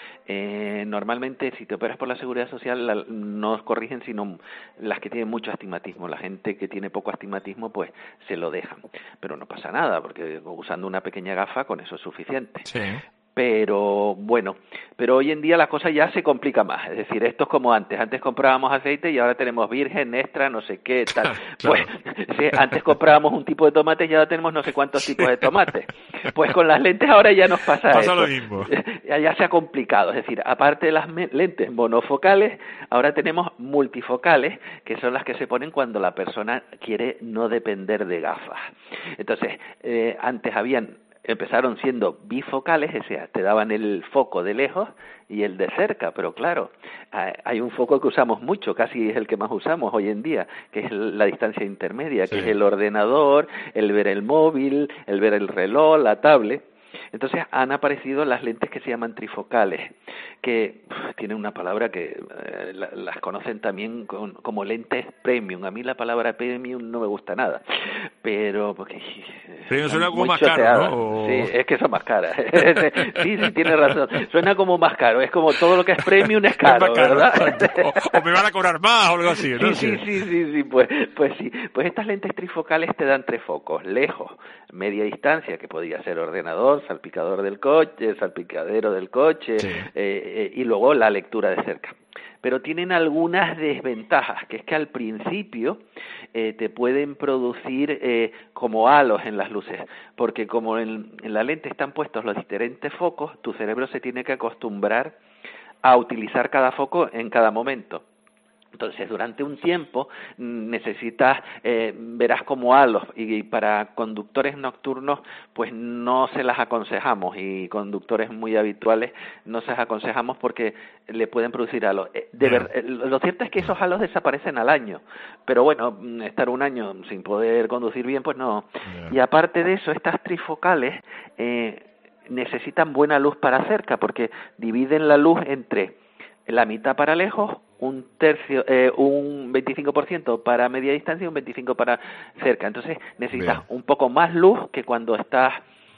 Eh, normalmente, si te operas por la Seguridad Social, la, no corrigen sino las que tienen mucho astigmatismo. La gente que tiene poco astigmatismo, pues se lo dejan. Pero no pasa nada, porque usando una pequeña gafa, con eso es suficiente. Sí. Pero bueno, pero hoy en día la cosa ya se complica más. Es decir, esto es como antes. Antes comprábamos aceite y ahora tenemos virgen, extra, no sé qué, tal. Pues sí, antes comprábamos un tipo de tomate y ahora tenemos no sé cuántos tipos de tomate. Pues con las lentes ahora ya nos pasa, pasa eso. Lo mismo. Ya, ya se ha complicado. Es decir, aparte de las lentes monofocales, ahora tenemos multifocales, que son las que se ponen cuando la persona quiere no depender de gafas. Entonces, eh, antes habían empezaron siendo bifocales, o sea, te daban el foco de lejos y el de cerca, pero claro, hay un foco que usamos mucho, casi es el que más usamos hoy en día, que es la distancia intermedia, sí. que es el ordenador, el ver el móvil, el ver el reloj, la tablet. Entonces han aparecido las lentes que se llaman trifocales, que uf, tienen una palabra que eh, la, las conocen también con, como lentes premium. A mí la palabra premium no me gusta nada, pero porque premium suena como más caro, ¿no? O... Sí, es que son más caras. sí, sí, tienes razón. Suena como más caro. Es como todo lo que es premium es caro, es caro, ¿verdad? o, o me van a cobrar más o algo así, ¿no? Sí, sí, sí, sí, sí, pues, pues sí. Pues estas lentes trifocales te dan tres focos: lejos, media distancia, que podría ser ordenador, salpicador del coche, salpicadero del coche, sí. eh, eh, y luego la lectura de cerca. Pero tienen algunas desventajas, que es que al principio eh, te pueden producir eh, como halos en las luces, porque como en, en la lente están puestos los diferentes focos, tu cerebro se tiene que acostumbrar a utilizar cada foco en cada momento. Entonces, durante un tiempo necesitas, eh, verás como halos, y, y para conductores nocturnos, pues no se las aconsejamos, y conductores muy habituales no se las aconsejamos porque le pueden producir halos. De ver, lo cierto es que esos halos desaparecen al año, pero bueno, estar un año sin poder conducir bien, pues no. Yeah. Y aparte de eso, estas trifocales eh, necesitan buena luz para cerca, porque dividen la luz entre la mitad para lejos, un tercio, eh, un veinticinco por ciento para media distancia y un veinticinco por ciento para cerca. Entonces necesitas Bien. un poco más luz que cuando estás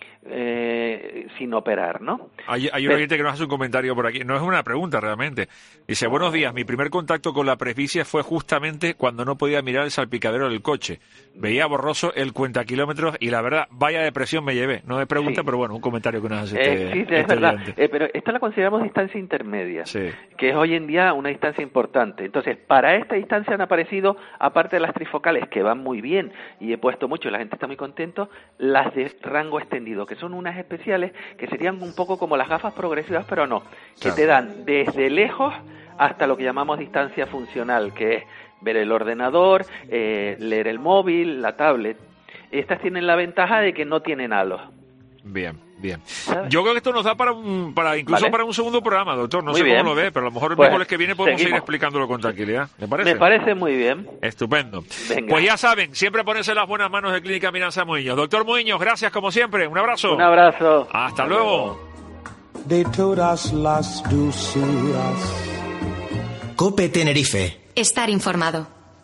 eh, sin operar, ¿no? Hay, hay un oyente que nos hace un comentario por aquí, no es una pregunta realmente. Dice, buenos días, mi primer contacto con la presbicia fue justamente cuando no podía mirar el salpicadero del coche. Veía borroso el cuentakilómetros y la verdad, vaya depresión me llevé. No me pregunta, sí. pero bueno, un comentario que nos hace eh, este, Sí, este es verdad, oyente. Eh, pero esto la consideramos distancia intermedia, sí. que es hoy en día una distancia importante. Entonces, para esta distancia han aparecido, aparte de las trifocales, que van muy bien, y he puesto mucho, la gente está muy contento, las de rango extendido, que son unas especiales que serían un poco como las gafas progresivas, pero no, que claro. te dan desde lejos hasta lo que llamamos distancia funcional, que es ver el ordenador, eh, leer el móvil, la tablet. Estas tienen la ventaja de que no tienen halos. Bien, bien. ¿Sabes? Yo creo que esto nos da para un, para incluso ¿Vale? para un segundo programa, doctor. No muy sé bien. cómo lo ve, pero a lo mejor el pues, miércoles que viene podemos seguimos. seguir explicándolo con tranquilidad. ¿Me parece? Me parece muy bien. Estupendo. Venga. Pues ya saben, siempre ponerse las buenas manos de Clínica Miranza Muñoz. Doctor Muñoz, gracias como siempre. Un abrazo. Un abrazo. Hasta, Hasta luego. De todas las dulzuras. COPE Tenerife. Estar informado.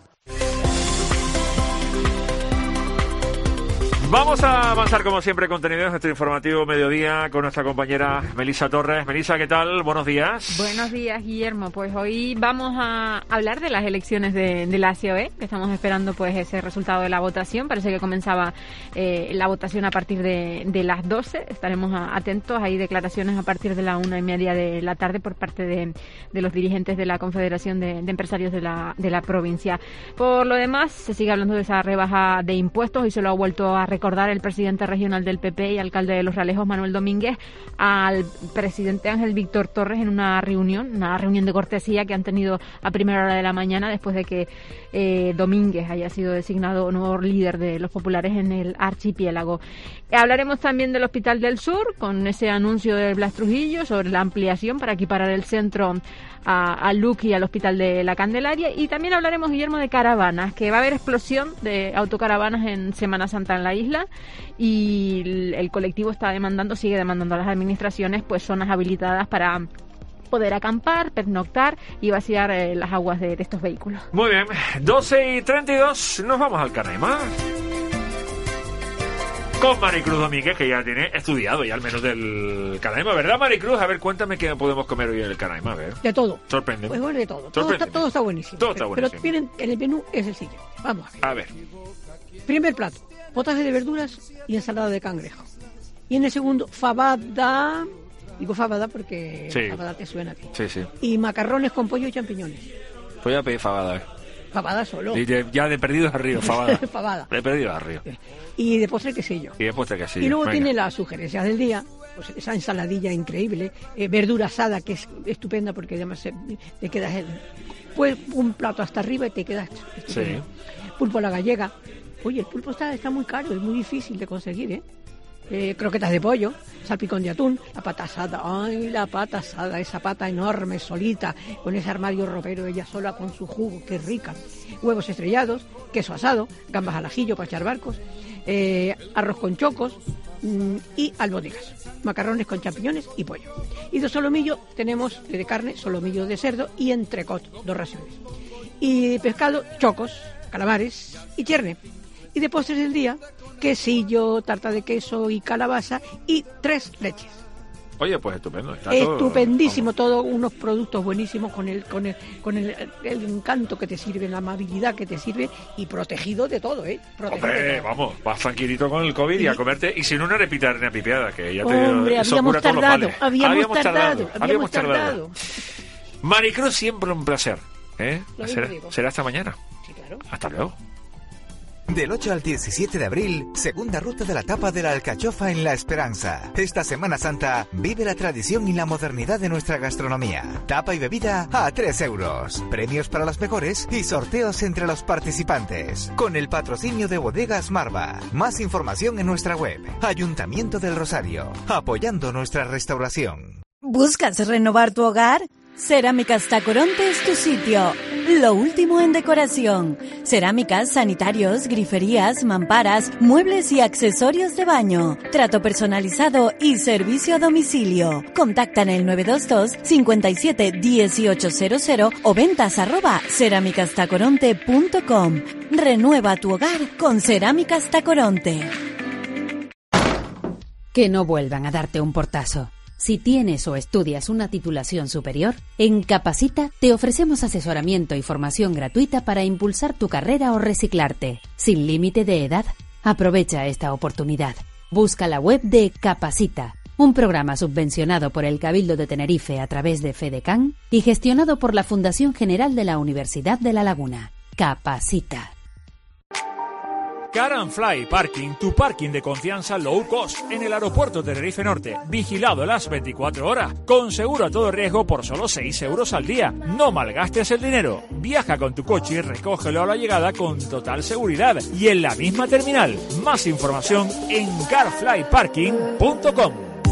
Vamos a avanzar como siempre contenidos, nuestro informativo mediodía con nuestra compañera Melissa Torres. Melissa, ¿qué tal? Buenos días. Buenos días, Guillermo. Pues hoy vamos a hablar de las elecciones de, de la C O E, que estamos esperando pues ese resultado de la votación. Parece que comenzaba eh, la votación a partir de, de las doce. Estaremos a, atentos. Hay declaraciones a partir de la una y media de la tarde por parte de, de los dirigentes de la Confederación de, de Empresarios de la, de la provincia. Por lo demás, se sigue hablando de esa rebaja de impuestos y se lo ha vuelto a recordar el presidente regional del P P y alcalde de Los Realejos, Manuel Domínguez, al presidente Ángel Víctor Torres en una reunión, una reunión de cortesía que han tenido a primera hora de la mañana después de que eh, Domínguez haya sido designado nuevo líder de los populares en el archipiélago. Hablaremos también del Hospital del Sur, con ese anuncio de Blas Trujillo sobre la ampliación para equiparar el centro a, a Luc y al Hospital de la Candelaria, y también hablaremos, Guillermo, de caravanas, que va a haber explosión de autocaravanas en Semana Santa en la isla, y el, el colectivo está demandando, sigue demandando a las administraciones pues zonas habilitadas para poder acampar, pernoctar y vaciar eh, las aguas de, de estos vehículos. Muy bien, doce y treinta y dos, nos vamos al Canaima con Maricruz Domínguez, que ya tiene estudiado ya al menos del Canaima, ¿verdad, Maricruz? A ver, cuéntame qué podemos comer hoy en el Canaima, a ver. De todo. Sorprende. Pues bueno, de todo. Todo está, todo está buenísimo. Todo está buenísimo. Pero miren, en el menú es el siguiente. Vamos a ver. A ver. Primer plato, potaje de verduras y ensalada de cangrejo. Y en el segundo, fabada. Digo fabada porque sí. fabada te suena a ti. Sí, sí. Y macarrones con pollo y champiñones. Voy a pedir fabada, eh. Fabada solo. Y de, ya de perdidos arriba, fabada. Fabada. De perdidos arriba. Y de postre quesillo. Y de postre quesillo. Y luego Venga. tiene las sugerencias del día, pues esa ensaladilla increíble, eh, verdura asada que es estupenda porque además eh, te quedas el, pues un plato hasta arriba y te quedas estupendo. Sí. Pulpo a la gallega. Oye, el pulpo está, está muy caro, es muy difícil de conseguir, ¿eh? Eh, croquetas de pollo, salpicón de atún, la pata asada, ay, la pata asada, esa pata enorme, solita, con ese armario ropero, ella sola con su jugo, qué rica, huevos estrellados, queso asado, gambas al ajillo para echar barcos, eh, arroz con chocos, mm, y albóndigas, macarrones con champiñones y pollo. Y de solomillo tenemos de carne, solomillo de cerdo y entrecot, dos raciones. Y de pescado, chocos, calamares y chierne. Y de postres del día, quesillo, tarta de queso y calabaza y tres leches. Oye, pues estupendo. Está Estupendísimo, todo, todos unos productos buenísimos con el con el con el, el encanto que te sirve, la amabilidad que te sirve y protegido de todo, ¿eh? Protegido Hombre, de todo. vamos, vas tranquilito con el COVID y, y a comerte, y sin una repita de pipiada, que ya te Hombre, eso habíamos cura todos los tardado, males. habíamos, habíamos tardado, tardado, habíamos tardado. Maricruz, siempre un placer. ¿eh? Lo Será, mismo digo. será hasta mañana. Sí, claro. Hasta luego. Del ocho al diecisiete de abril, segunda ruta de la tapa de la alcachofa en La Esperanza. Esta Semana Santa vive la tradición y la modernidad de nuestra gastronomía. Tapa y bebida a tres euros. Premios para los mejores y sorteos entre los participantes. Con el patrocinio de Bodegas Marva. Más información en nuestra web. Ayuntamiento del Rosario. Apoyando nuestra restauración. ¿Buscas renovar tu hogar? Cerámicas Tacoronte es tu sitio. Lo último en decoración. Cerámicas, sanitarios, griferías, mamparas, muebles y accesorios de baño. Trato personalizado y servicio a domicilio. Contacta en el nueve dos dos, cinco siete, uno ocho cero cero o ventas arroba cerámicas tacoronte punto com. Renueva tu hogar con Cerámicas Tacoronte. Que no vuelvan a darte un portazo. Si tienes o estudias una titulación superior, en Capacita te ofrecemos asesoramiento y formación gratuita para impulsar tu carrera o reciclarte. Sin límite de edad, aprovecha esta oportunidad. Busca la web de Capacita, un programa subvencionado por el Cabildo de Tenerife a través de FEDECAN y gestionado por la Fundación General de la Universidad de La Laguna. Capacita. Car and Fly Parking, tu parking de confianza low cost en el aeropuerto Tenerife Norte, vigilado las veinticuatro horas, con seguro a todo riesgo por solo seis euros al día. No malgastes el dinero. Viaja con tu coche y recógelo a la llegada con total seguridad y en la misma terminal. Más información en car fly parking punto com.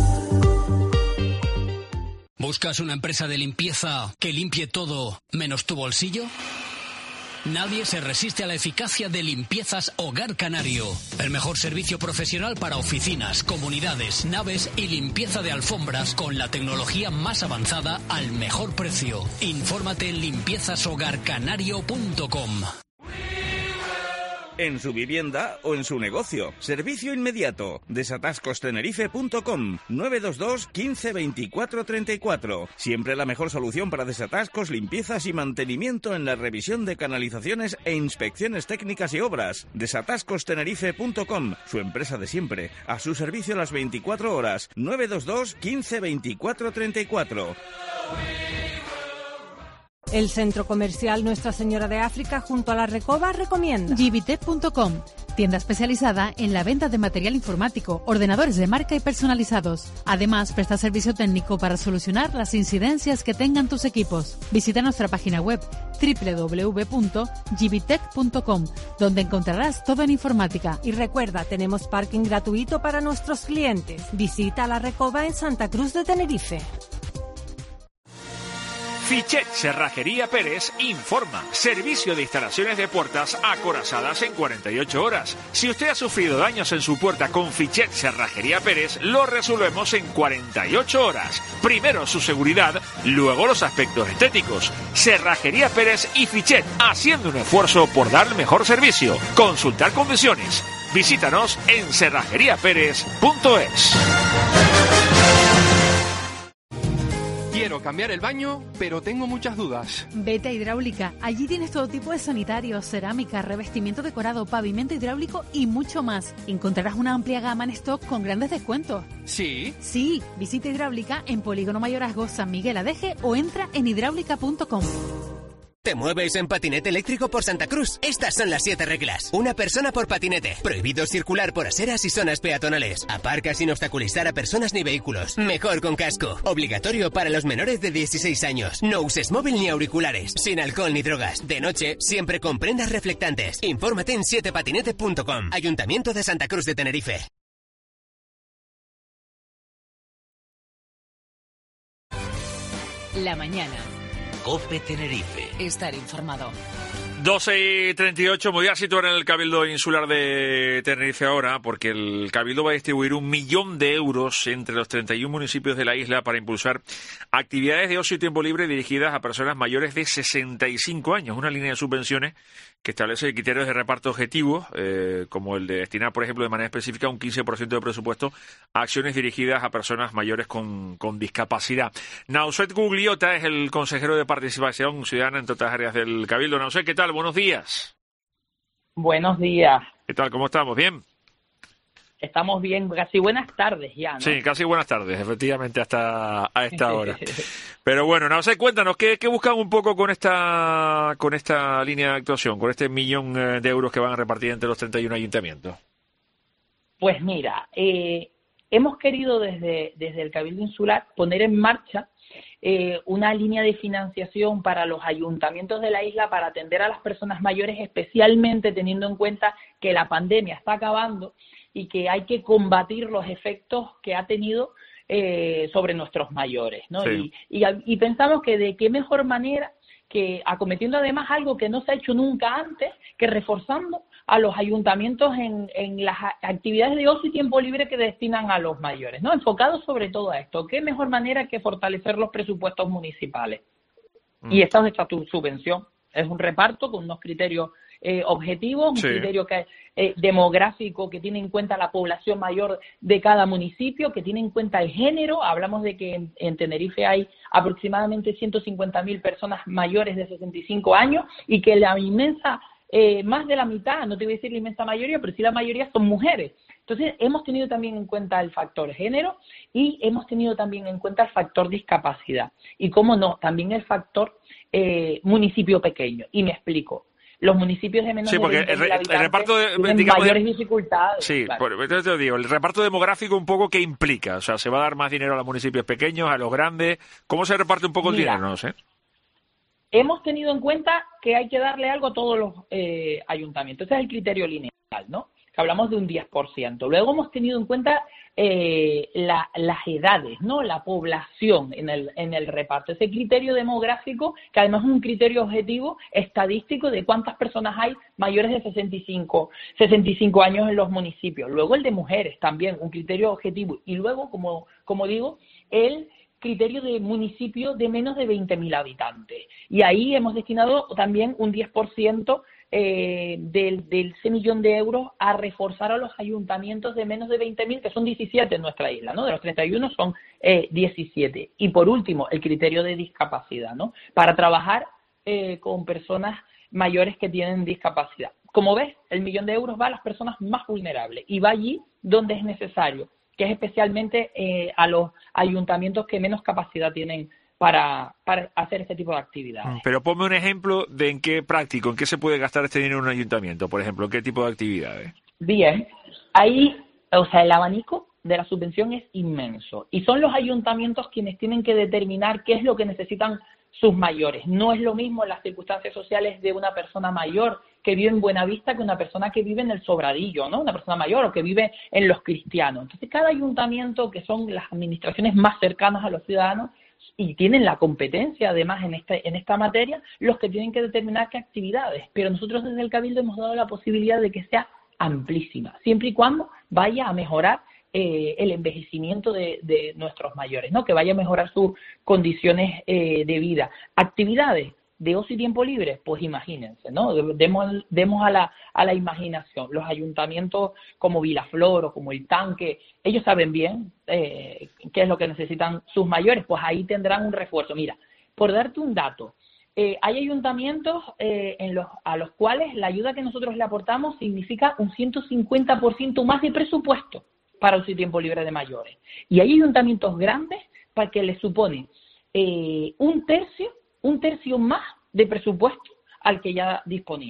¿Buscas una empresa de limpieza que limpie todo menos tu bolsillo? Nadie se resiste a la eficacia de Limpiezas Hogar Canario. El mejor servicio profesional para oficinas, comunidades, naves y limpieza de alfombras con la tecnología más avanzada al mejor precio. Infórmate en limpiezas hogar canario punto com. En su vivienda o en su negocio. Servicio inmediato. desatascos tenerife punto com. nueve dos dos, quince, veinticuatro, treinta y cuatro. Siempre la mejor solución para desatascos, limpiezas y mantenimiento en la revisión de canalizaciones e inspecciones técnicas y obras. desatascos tenerife punto com. Su empresa de siempre. A su servicio las veinticuatro horas. nueve dos dos, quince, veinticuatro, treinta y cuatro. El Centro Comercial Nuestra Señora de África junto a la Recoba recomienda Givitec punto com, tienda especializada en la venta de material informático, ordenadores de marca y personalizados. Además, presta servicio técnico para solucionar las incidencias que tengan tus equipos. Visita nuestra página web doble u doble u doble u punto givitec punto com, donde encontrarás todo en informática. Y recuerda, tenemos parking gratuito para nuestros clientes. Visita la Recoba en Santa Cruz de Tenerife. Fichet Cerrajería Pérez informa. Servicio de instalaciones de puertas acorazadas en cuarenta y ocho horas. Si usted ha sufrido daños en su puerta con Fichet Cerrajería Pérez, lo resolvemos en cuarenta y ocho horas. Primero su seguridad, luego los aspectos estéticos. Cerrajería Pérez y Fichet, haciendo un esfuerzo por dar el mejor servicio. Consultar condiciones. Visítanos en cerrajería pérez punto es. Quiero cambiar el baño, pero tengo muchas dudas. Vete a Hidráulica. Allí tienes todo tipo de sanitarios, cerámica, revestimiento decorado, pavimento hidráulico y mucho más. Encontrarás una amplia gama en stock con grandes descuentos. ¿Sí? Sí, visita Hidráulica en Polígono Mayorazgo, San Miguel Adeje o entra en hidráulica punto com. ¿Te mueves en patinete eléctrico por Santa Cruz? Estas son las siete reglas. Una persona por patinete. Prohibido circular por aceras y zonas peatonales. Aparca sin obstaculizar a personas ni vehículos. Mejor con casco. Obligatorio para los menores de dieciséis años. No uses móvil ni auriculares. Sin alcohol ni drogas. De noche, siempre con prendas reflectantes. Infórmate en siete patinete punto com. Ayuntamiento de Santa Cruz de Tenerife. La mañana. COPE Tenerife. Estar informado. doce y treinta y ocho, me voy a situar en el Cabildo Insular de Tenerife ahora, porque el Cabildo va a distribuir un millón de euros entre los treinta y uno municipios de la isla para impulsar actividades de ocio y tiempo libre dirigidas a personas mayores de sesenta y cinco años. Una línea de subvenciones que establece criterios de reparto objetivos, eh, como el de destinar, por ejemplo, de manera específica un quince por ciento de presupuesto a acciones dirigidas a personas mayores con, con discapacidad. Nauset Gugliota es el consejero de Participación Ciudadana en todas las áreas del Cabildo. Nauset, ¿qué tal? Buenos días. Buenos días. ¿Qué tal? ¿Cómo estamos? ¿Bien? Estamos bien, casi buenas tardes ya, ¿no? Sí, casi buenas tardes, efectivamente, hasta a esta hora. Pero bueno, no sé, cuéntanos, ¿qué, qué buscan un poco con esta con esta línea de actuación, con este millón de euros que van a repartir entre los treinta y uno ayuntamientos? Pues mira, eh, hemos querido desde, desde el Cabildo Insular poner en marcha eh, una línea de financiación para los ayuntamientos de la isla para atender a las personas mayores, especialmente teniendo en cuenta que la pandemia está acabando y que hay que combatir los efectos que ha tenido eh, sobre nuestros mayores, ¿no? Sí. Y, y, y pensamos que de qué mejor manera que acometiendo además algo que no se ha hecho nunca antes, que reforzando a los ayuntamientos en, en las actividades de ocio y tiempo libre que destinan a los mayores, ¿no? Enfocados sobre todo a esto. ¿Qué mejor manera que fortalecer los presupuestos municipales? Mm. Y esta es nuestra subvención. Es un reparto con unos criterios eh, objetivos, un Sí. criterio que eh, demográfico que tiene en cuenta la población mayor de cada municipio, que tiene en cuenta el género. Hablamos de que en, en Tenerife hay aproximadamente ciento cincuenta mil personas mayores de sesenta y cinco años y que la inmensa, eh, más de la mitad, no te voy a decir la inmensa mayoría, pero sí la mayoría son mujeres. Entonces, hemos tenido también en cuenta el factor género y hemos tenido también en cuenta el factor discapacidad. Y, cómo no, también el factor eh, municipio pequeño. Y me explico. Los municipios de menos Sí, de porque veinte el, mil re- el habitantes reparto de, tienen digamos, mayores de- dificultades. Sí, claro. por, entonces te lo digo, el reparto demográfico un poco, ¿qué implica? O sea, ¿se va a dar más dinero a los municipios pequeños, a los grandes? ¿Cómo se reparte un poco el Mira, dinero? No sé. Hemos tenido en cuenta que hay que darle algo a todos los eh, ayuntamientos. Ese es el criterio lineal, ¿no? Que hablamos de un diez por ciento. Luego hemos tenido en cuenta eh, la, las edades, ¿no? La población en el, en el reparto. Ese criterio demográfico, que además es un criterio objetivo estadístico de cuántas personas hay mayores de sesenta y cinco, sesenta y cinco años en los municipios. Luego el de mujeres también, un criterio objetivo. Y luego, como, como digo, el criterio de municipio de menos de veinte mil habitantes. Y ahí hemos destinado también un diez por ciento eh, del, del ese millón de euros a reforzar a los ayuntamientos de menos de veinte mil, que son diecisiete en nuestra isla, ¿no? De los treinta y uno son eh, diecisiete. Y por último, el criterio de discapacidad, ¿no? Para trabajar eh, con personas mayores que tienen discapacidad. Como ves, el millón de euros va a las personas más vulnerables y va allí donde es necesario, que es especialmente eh, a los ayuntamientos que menos capacidad tienen para, para hacer este tipo de actividades. Pero ponme un ejemplo de en qué práctico, en qué se puede gastar este dinero en un ayuntamiento, por ejemplo, en qué tipo de actividades. Bien, ahí, o sea, el abanico de la subvención es inmenso y son los ayuntamientos quienes tienen que determinar qué es lo que necesitan sus mayores. No es lo mismo las circunstancias sociales de una persona mayor que vive en Buenavista que una persona que vive en el Sobradillo, ¿no? Una persona mayor o que vive en Los Cristianos. Entonces, cada ayuntamiento, que son las administraciones más cercanas a los ciudadanos y tienen la competencia, además, en, este, en esta materia, los que tienen que determinar qué actividades. Pero nosotros desde el Cabildo hemos dado la posibilidad de que sea amplísima, siempre y cuando vaya a mejorar Eh, el envejecimiento de, de nuestros mayores, ¿no? Que vaya a mejorar sus condiciones eh, de vida. Actividades de ocio y tiempo libre, pues imagínense, ¿no? Demos, demos a la a la imaginación. Los ayuntamientos como Vilaflor o como El Tanque, ellos saben bien eh, qué es lo que necesitan sus mayores, pues ahí tendrán un refuerzo. Mira, por darte un dato, Eh, hay ayuntamientos eh, en los, a los cuales la ayuda que nosotros le aportamos significa un ciento cincuenta por ciento más de presupuesto para el tiempo libre de mayores. Y hay ayuntamientos grandes para que les supone eh, un tercio, un tercio más de presupuesto al que ya disponían.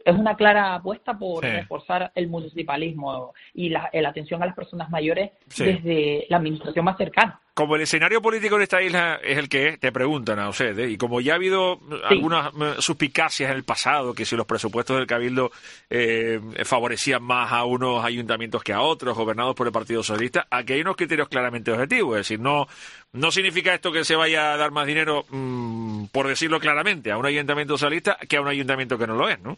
es una clara apuesta por Sí. reforzar el municipalismo y la, la atención a las personas mayores Sí. desde la administración más cercana. Como el escenario político de esta isla es el que es, te preguntan a usted, ¿eh? Y como ya ha habido algunas eh, suspicacias en el pasado, que si los presupuestos del Cabildo eh, favorecían más a unos ayuntamientos que a otros, gobernados por el Partido Socialista, aquí hay unos criterios claramente objetivos. Es decir, no, no significa esto que se vaya a dar más dinero, mmm, por decirlo claramente, a un ayuntamiento socialista que a un ayuntamiento que no lo es, ¿no?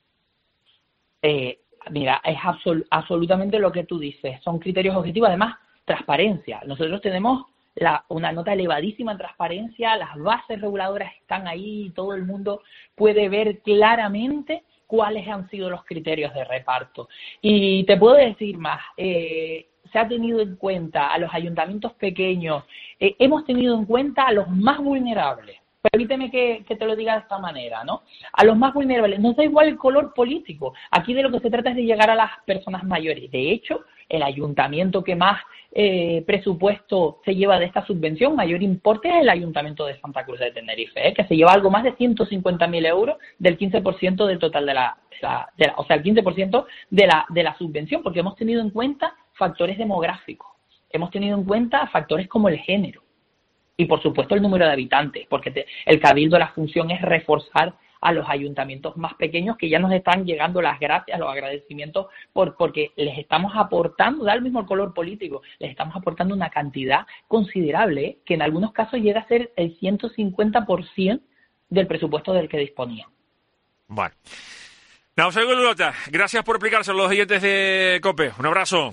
Eh, mira, es absol- absolutamente lo que tú dices. Son criterios objetivos. Además, transparencia. Nosotros tenemos la, una nota elevadísima en transparencia, las bases reguladoras están ahí y todo el mundo puede ver claramente cuáles han sido los criterios de reparto. Y te puedo decir más, eh, se ha tenido en cuenta a los ayuntamientos pequeños, eh, hemos tenido en cuenta a los más vulnerables. Permíteme que, que te lo diga de esta manera, ¿no? A los más vulnerables, nos da igual el color político. Aquí de lo que se trata es de llegar a las personas mayores. De hecho, el ayuntamiento que más eh, presupuesto se lleva de esta subvención, mayor importe, es el Ayuntamiento de Santa Cruz de Tenerife, ¿eh? Que se lleva algo más de ciento cincuenta mil euros del quince por ciento del total de la, de la, de la, o sea, el quince por ciento de la, de la subvención, porque hemos tenido en cuenta factores demográficos, hemos tenido en cuenta factores como el género, y por supuesto el número de habitantes, porque te, el Cabildo, la función es reforzar a los ayuntamientos más pequeños que ya nos están llegando las gracias, los agradecimientos, por porque les estamos aportando, da el mismo color político, les estamos aportando una cantidad considerable, ¿eh? Que en algunos casos llega a ser el ciento cincuenta por ciento del presupuesto del que disponían. Bueno. Náusea Golgota, gracias por explicárselo a los oyentes de COPE. Un abrazo.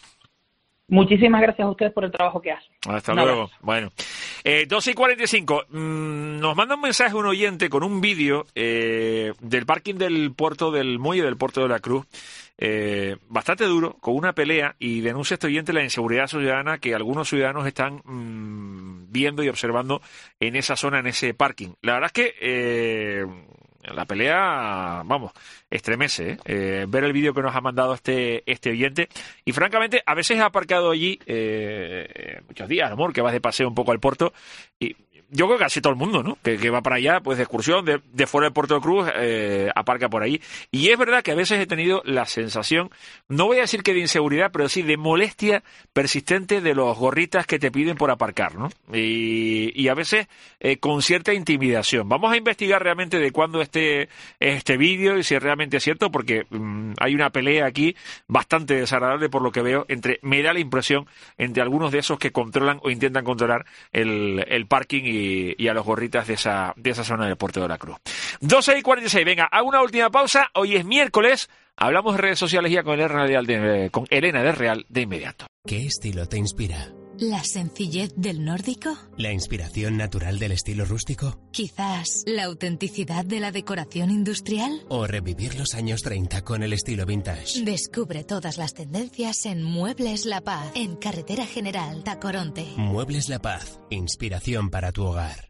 Muchísimas gracias a ustedes por el trabajo que hacen. Hasta Un luego. abrazo. Bueno, eh, doce y cuarenta y cinco. Mm, nos manda un mensaje un oyente con un vídeo eh, del parking del puerto del muelle del puerto de la Cruz, eh, bastante duro, con una pelea, y denuncia este oyente la inseguridad ciudadana que algunos ciudadanos están mmm, viendo y observando en esa zona, en ese parking. La verdad es que eh, la pelea, vamos, estremece, ¿eh? Eh, ver el vídeo que nos ha mandado este este oyente. Y francamente, a veces he aparcado allí eh, muchos días, amor, que vas de paseo un poco al puerto, y yo creo que casi todo el mundo, ¿no? Que, que va para allá, pues de excursión, de, de fuera del Puerto de Cruz, eh, aparca por ahí. Y es verdad que a veces he tenido la sensación, no voy a decir que de inseguridad, pero sí de molestia persistente de los gorritas que te piden por aparcar, ¿no? Y, y a veces eh, con cierta intimidación. Vamos a investigar realmente de cuándo este, este vídeo y si realmente es cierto, porque mmm, hay una pelea aquí bastante desagradable por lo que veo, entre, me da la impresión, entre algunos de esos que controlan o intentan controlar el, el parking y Y, y a los gorritas de esa, de esa zona del Puerto de la Cruz. doce y cuarenta y seis, venga, hago una última pausa. Hoy es miércoles, hablamos de redes sociales ya con Elena del Real, con Elena del Real de inmediato. ¿Qué estilo te inspira? ¿La sencillez del nórdico? ¿La inspiración natural del estilo rústico? ¿Quizás la autenticidad de la decoración industrial? ¿O revivir los años treinta con el estilo vintage? Descubre todas las tendencias en Muebles La Paz, en Carretera General Tacoronte. Muebles La Paz, inspiración para tu hogar.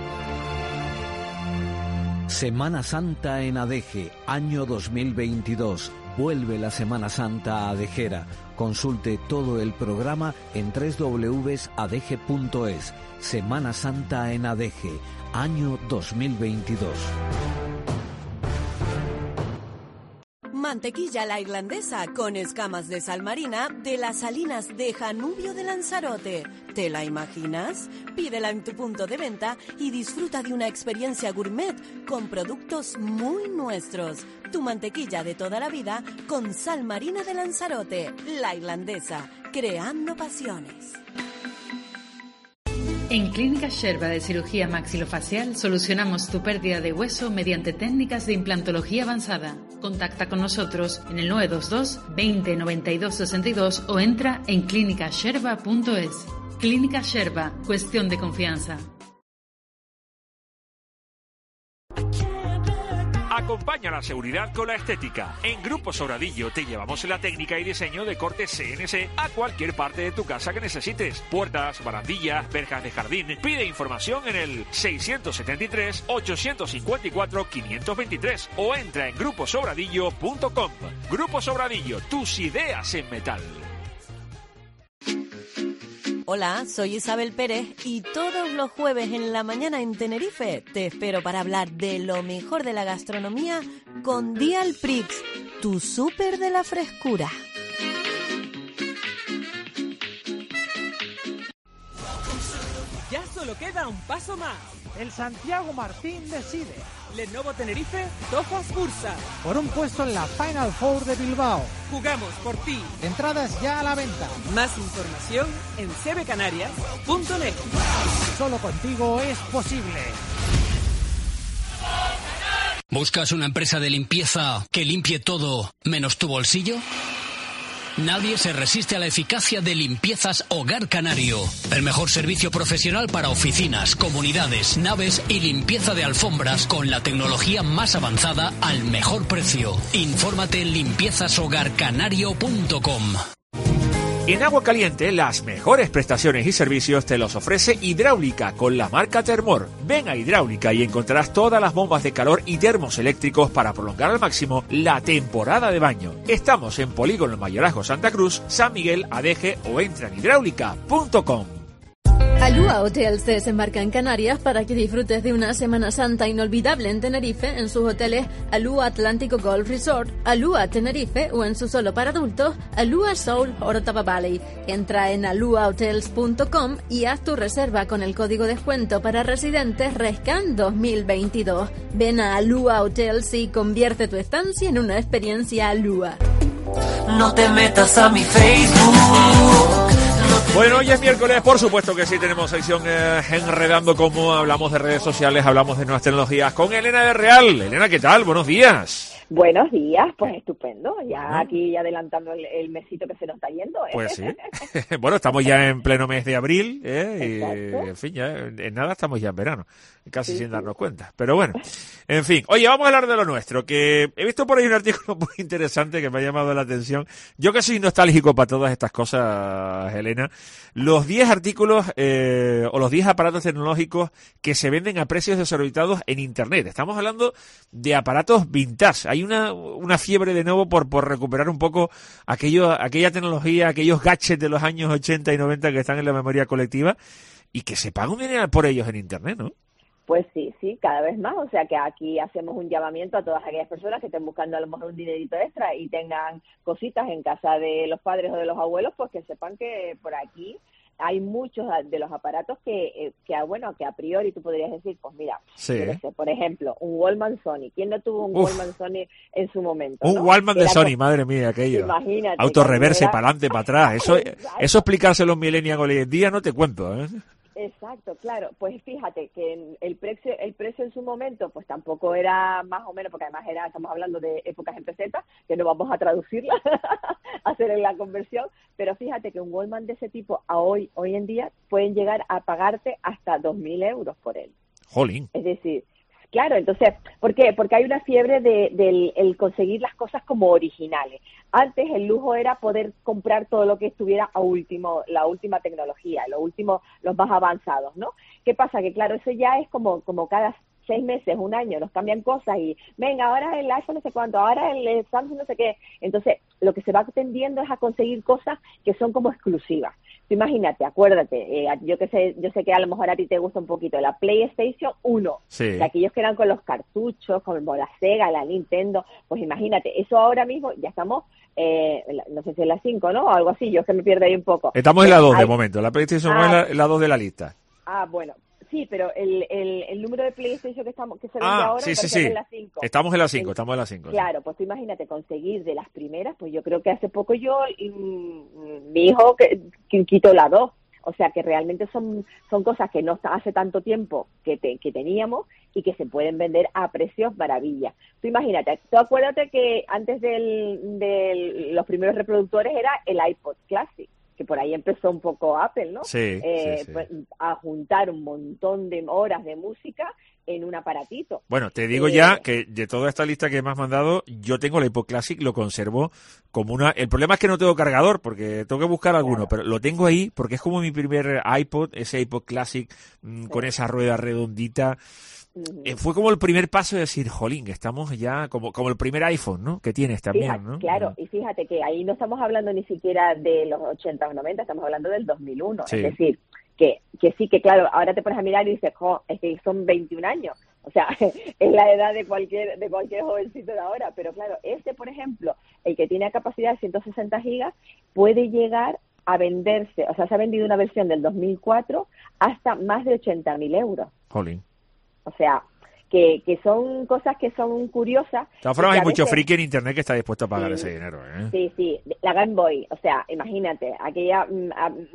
Semana Santa en Adeje, año dos mil veintidós. Vuelve la Semana Santa a Adejera. Consulte todo el programa en doble u doble u doble u punto adeje punto es. Semana Santa en Adeje, año dos mil veintidós. Mantequilla la irlandesa con escamas de sal marina de las salinas de Janubio de Lanzarote. ¿Te la imaginas? Pídela en tu punto de venta y disfruta de una experiencia gourmet con productos muy nuestros. Tu mantequilla de toda la vida con sal marina de Lanzarote. La irlandesa, creando pasiones. En Clínica Sherba de Cirugía Maxilofacial solucionamos tu pérdida de hueso mediante técnicas de implantología avanzada. Contacta con nosotros en el nueve dos dos, veinte, noventa y dos, sesenta y dos o entra en clínica sherba punto es. Clínica Sherba, cuestión de confianza. Acompaña la seguridad con la estética. En Grupo Sobradillo te llevamos la técnica y diseño de corte C N C a cualquier parte de tu casa que necesites. Puertas, barandillas, verjas de jardín. Pide información en el seiscientos setenta y tres, ochocientos cincuenta y cuatro, quinientos veintitrés o entra en grupo sobradillo punto com. Grupo Sobradillo, tus ideas en metal. Hola, soy Isabel Pérez y todos los jueves en la mañana en Tenerife te espero para hablar de lo mejor de la gastronomía con Dial Prix, tu súper de la frescura. Ya solo queda un paso más. El Santiago Martín decide. Lenovo Tenerife, Tojas Bursa. Por un puesto en la Final Four de Bilbao. Jugamos por ti. Entradas ya a la venta. Más información en c b canarias punto net. Solo contigo es posible. ¿Buscas una empresa de limpieza que limpie todo menos tu bolsillo? Nadie se resiste a la eficacia de Limpiezas Hogar Canario. El mejor servicio profesional para oficinas, comunidades, naves y limpieza de alfombras con la tecnología más avanzada al mejor precio. Infórmate en limpiezas hogar canario punto com. En agua caliente, las mejores prestaciones y servicios te los ofrece Hidráulica con la marca Termor. Ven a Hidráulica y encontrarás todas las bombas de calor y termos eléctricos para prolongar al máximo la temporada de baño. Estamos en Polígono El Mayorazgo Santa Cruz, San Miguel, Adeje o entra en hidráulica punto com. Alúa Hotels te desembarca en Canarias para que disfrutes de una Semana Santa inolvidable en Tenerife en sus hoteles Alúa Atlántico Golf Resort, Alúa Tenerife o en su solo para adultos Alúa Soul Orotava Valley. Entra en alúa hotels punto com y haz tu reserva con el código de descuento para residentes RESCAN dos mil veintidós. Ven a Alúa Hotels y convierte tu estancia en una experiencia Alúa. No te metas a mi Facebook. Bueno, hoy es miércoles, por supuesto que sí, tenemos sección eh, Enredando, como hablamos de redes sociales, hablamos de nuevas tecnologías con Elena de Real. Elena, ¿qué tal? Buenos días. Buenos días, pues estupendo, ya aquí adelantando el, el mesito que se nos está yendo, ¿eh? Pues sí, bueno, estamos ya en pleno mes de abril, ¿eh? Y en fin, ya en nada estamos ya en verano, casi sí, sin sí. darnos cuenta, pero bueno, en fin. Oye, vamos a hablar de lo nuestro, que he visto por ahí un artículo muy interesante que me ha llamado la atención. Yo que soy nostálgico para todas estas cosas, Elena, los diez artículos eh, o los diez aparatos tecnológicos que se venden a precios desorbitados en Internet. Estamos hablando de aparatos vintage. Hay una, una fiebre de nuevo por, por recuperar un poco aquello, aquella tecnología, aquellos gadgets de los años ochenta y noventa que están en la memoria colectiva y que se paga un dinero por ellos en Internet, ¿no? Pues sí, sí, cada vez más. O sea que aquí hacemos un llamamiento a todas aquellas personas que estén buscando a lo mejor un dinerito extra y tengan cositas en casa de los padres o de los abuelos, pues que sepan que por aquí hay muchos de los aparatos que, que bueno, que a priori tú podrías decir, pues mira, sí. sé, por ejemplo, un Walkman Sony. ¿Quién no tuvo un Uf. Walkman Sony en su momento? Un ¿no? Walkman de Era Sony, con... madre mía, aquello. Imagínate. Autorreverse, era... para adelante, para atrás. Eso, eso explicárselo a los millennials hoy en día no te cuento, ¿eh? Exacto, claro. Pues fíjate que el precio el precio en su momento pues tampoco era más o menos, porque además era estamos hablando de épocas en pesetas, que no vamos a traducirla, a hacer en la conversión, pero fíjate que un Walkman de ese tipo a hoy hoy en día pueden llegar a pagarte hasta dos mil euros por él. Jolín. Es decir, claro, entonces, ¿por qué? Porque hay una fiebre de, del el conseguir las cosas como originales. Antes el lujo era poder comprar todo lo que estuviera a último, la última tecnología, lo último, los más avanzados, ¿no? ¿Qué pasa? Que claro, eso ya es como, como cada seis meses, un año, nos cambian cosas y venga, ahora el iPhone no sé cuánto, ahora el Samsung no sé qué. Entonces, lo que se va tendiendo es a conseguir cosas que son como exclusivas. Tú imagínate, acuérdate, eh, yo que sé, yo sé que a lo mejor a ti te gusta un poquito la PlayStation uno, sí. de aquellos que eran con los cartuchos, como la Sega, la Nintendo, pues imagínate, eso ahora mismo ya estamos, eh, no sé si es la cinco, ¿no? O algo así, yo es que me pierdo ahí un poco. Estamos en la dos Hay... de momento, la PlayStation ah, es la, la dos de la lista. Ah, bueno. Sí, pero el, el, el número de PlayStation que estamos que se vende ah, ahora sí, sí, es sí. en la cinco. Estamos en la cinco, estamos en la cinco. Claro, sí. Pues tú imagínate conseguir de las primeras, pues yo creo que hace poco yo, mm, mi hijo que, que quitó la dos. O sea que realmente son son cosas que no hace tanto tiempo que, te, que teníamos y que se pueden vender a precios maravilla. Tú imagínate, tú acuérdate que antes del, de los primeros reproductores era el iPod Classic, que por ahí empezó un poco Apple, ¿no? Sí, eh, sí, sí. Pues, a juntar un montón de horas de música en un aparatito. Bueno, te digo eh, ya que de toda esta lista que me has mandado, yo tengo el iPod Classic, lo conservo como una... El problema es que no tengo cargador, porque tengo que buscar alguno, claro. Pero lo tengo ahí porque es como mi primer iPod, ese iPod Classic mmm, sí. Con esa rueda redondita. eh, fue como el primer paso de decir, jolín, que estamos ya como como el primer iPhone, ¿no? Que tienes también, Fíjate, ¿no? Claro, y fíjate que ahí no estamos hablando ni siquiera de los ochenta o noventa, estamos hablando del dos mil uno. Sí. Es decir, que, que sí, que claro, ahora te pones a mirar y dices, jo, es que son veintiún años. O sea, es la edad de cualquier de cualquier jovencito de ahora. Pero claro, este, por ejemplo, el que tiene capacidad de ciento sesenta gigas, puede llegar a venderse, o sea, se ha vendido una versión del dos mil cuatro hasta más de ochenta mil euros. Jolín. O sea, que, que son cosas que son curiosas. De todas formas, hay mucho veces, friki en internet que está dispuesto a pagar sí, ese dinero, ¿eh? Sí, sí, la Game Boy, o sea, imagínate, aquella mm,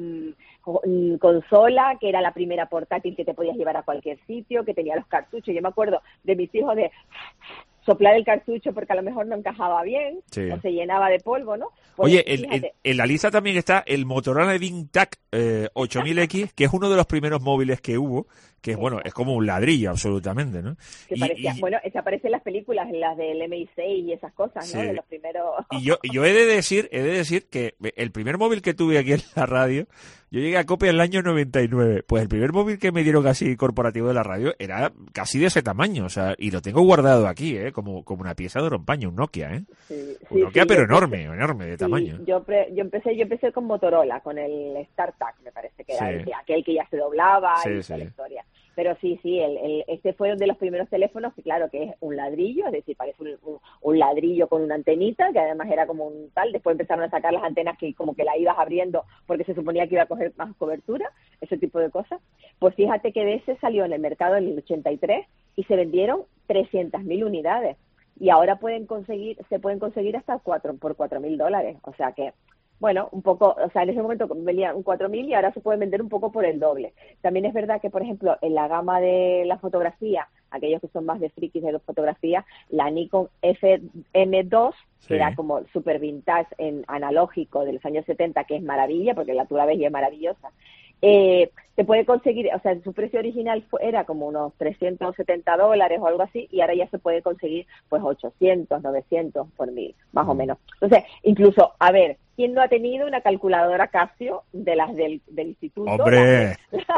mm, consola que era la primera portátil que te podías llevar a cualquier sitio, que tenía los cartuchos. Yo me acuerdo de mis hijos de soplar el cartucho porque a lo mejor no encajaba bien, sí, o se llenaba de polvo, ¿no? Pues, oye, el, el, en la lista también está el Motorola VinTac eh, ocho mil X, que es uno de los primeros móviles que hubo, que sí, bueno, es como un ladrillo absolutamente, ¿no? Que y, parecía, y, bueno, ese aparece en las películas, en las del M I seis y esas cosas, sí, ¿no? De los primeros... Y yo, yo he de decir, he de decir que el primer móvil que tuve aquí en la radio, yo llegué a Copia en el año noventa y nueve, pues el primer móvil que me dieron casi corporativo de la radio era casi de ese tamaño, o sea, y lo tengo guardado aquí, ¿eh? Como, como una pieza de orompaño, un Nokia, ¿eh? Sí, un sí, Nokia, sí, pero yo enorme, empecé, enorme de sí, tamaño. Yo, pre, yo empecé yo empecé con Motorola, con el StarTAC, me parece que era sí, el, aquel que ya se doblaba sí, y sí, toda la historia. Pero sí, sí, el, el, este fue uno de los primeros teléfonos que claro que es un ladrillo, es decir, parece un, un, un ladrillo con una antenita, que además era como un tal, después empezaron a sacar las antenas que como que la ibas abriendo porque se suponía que iba a coger más cobertura, ese tipo de cosas. Pues fíjate que de ese salió en el mercado en el ochenta y tres y se vendieron trescientas mil unidades. Y ahora pueden conseguir, se pueden conseguir hasta cuatro, por cuatro mil dólares. O sea que, bueno, un poco, o sea, en ese momento vendían un cuatro mil y ahora se pueden vender un poco por el doble. También es verdad que, por ejemplo, en la gama de la fotografía, aquellos que son más de frikis de la fotografía, la Nikon F M dos, sí, que era como super vintage en analógico de los años setenta, que es maravilla, porque la tú la ves y es maravillosa. Eh, se puede conseguir, o sea, su precio original fue, era como unos trescientos setenta dólares o algo así, y ahora ya se puede conseguir pues ochocientos, novecientos por mil, más o menos. Entonces, incluso, a ver, ¿quién no ha tenido una calculadora Casio de las del, del instituto? ¡Hombre!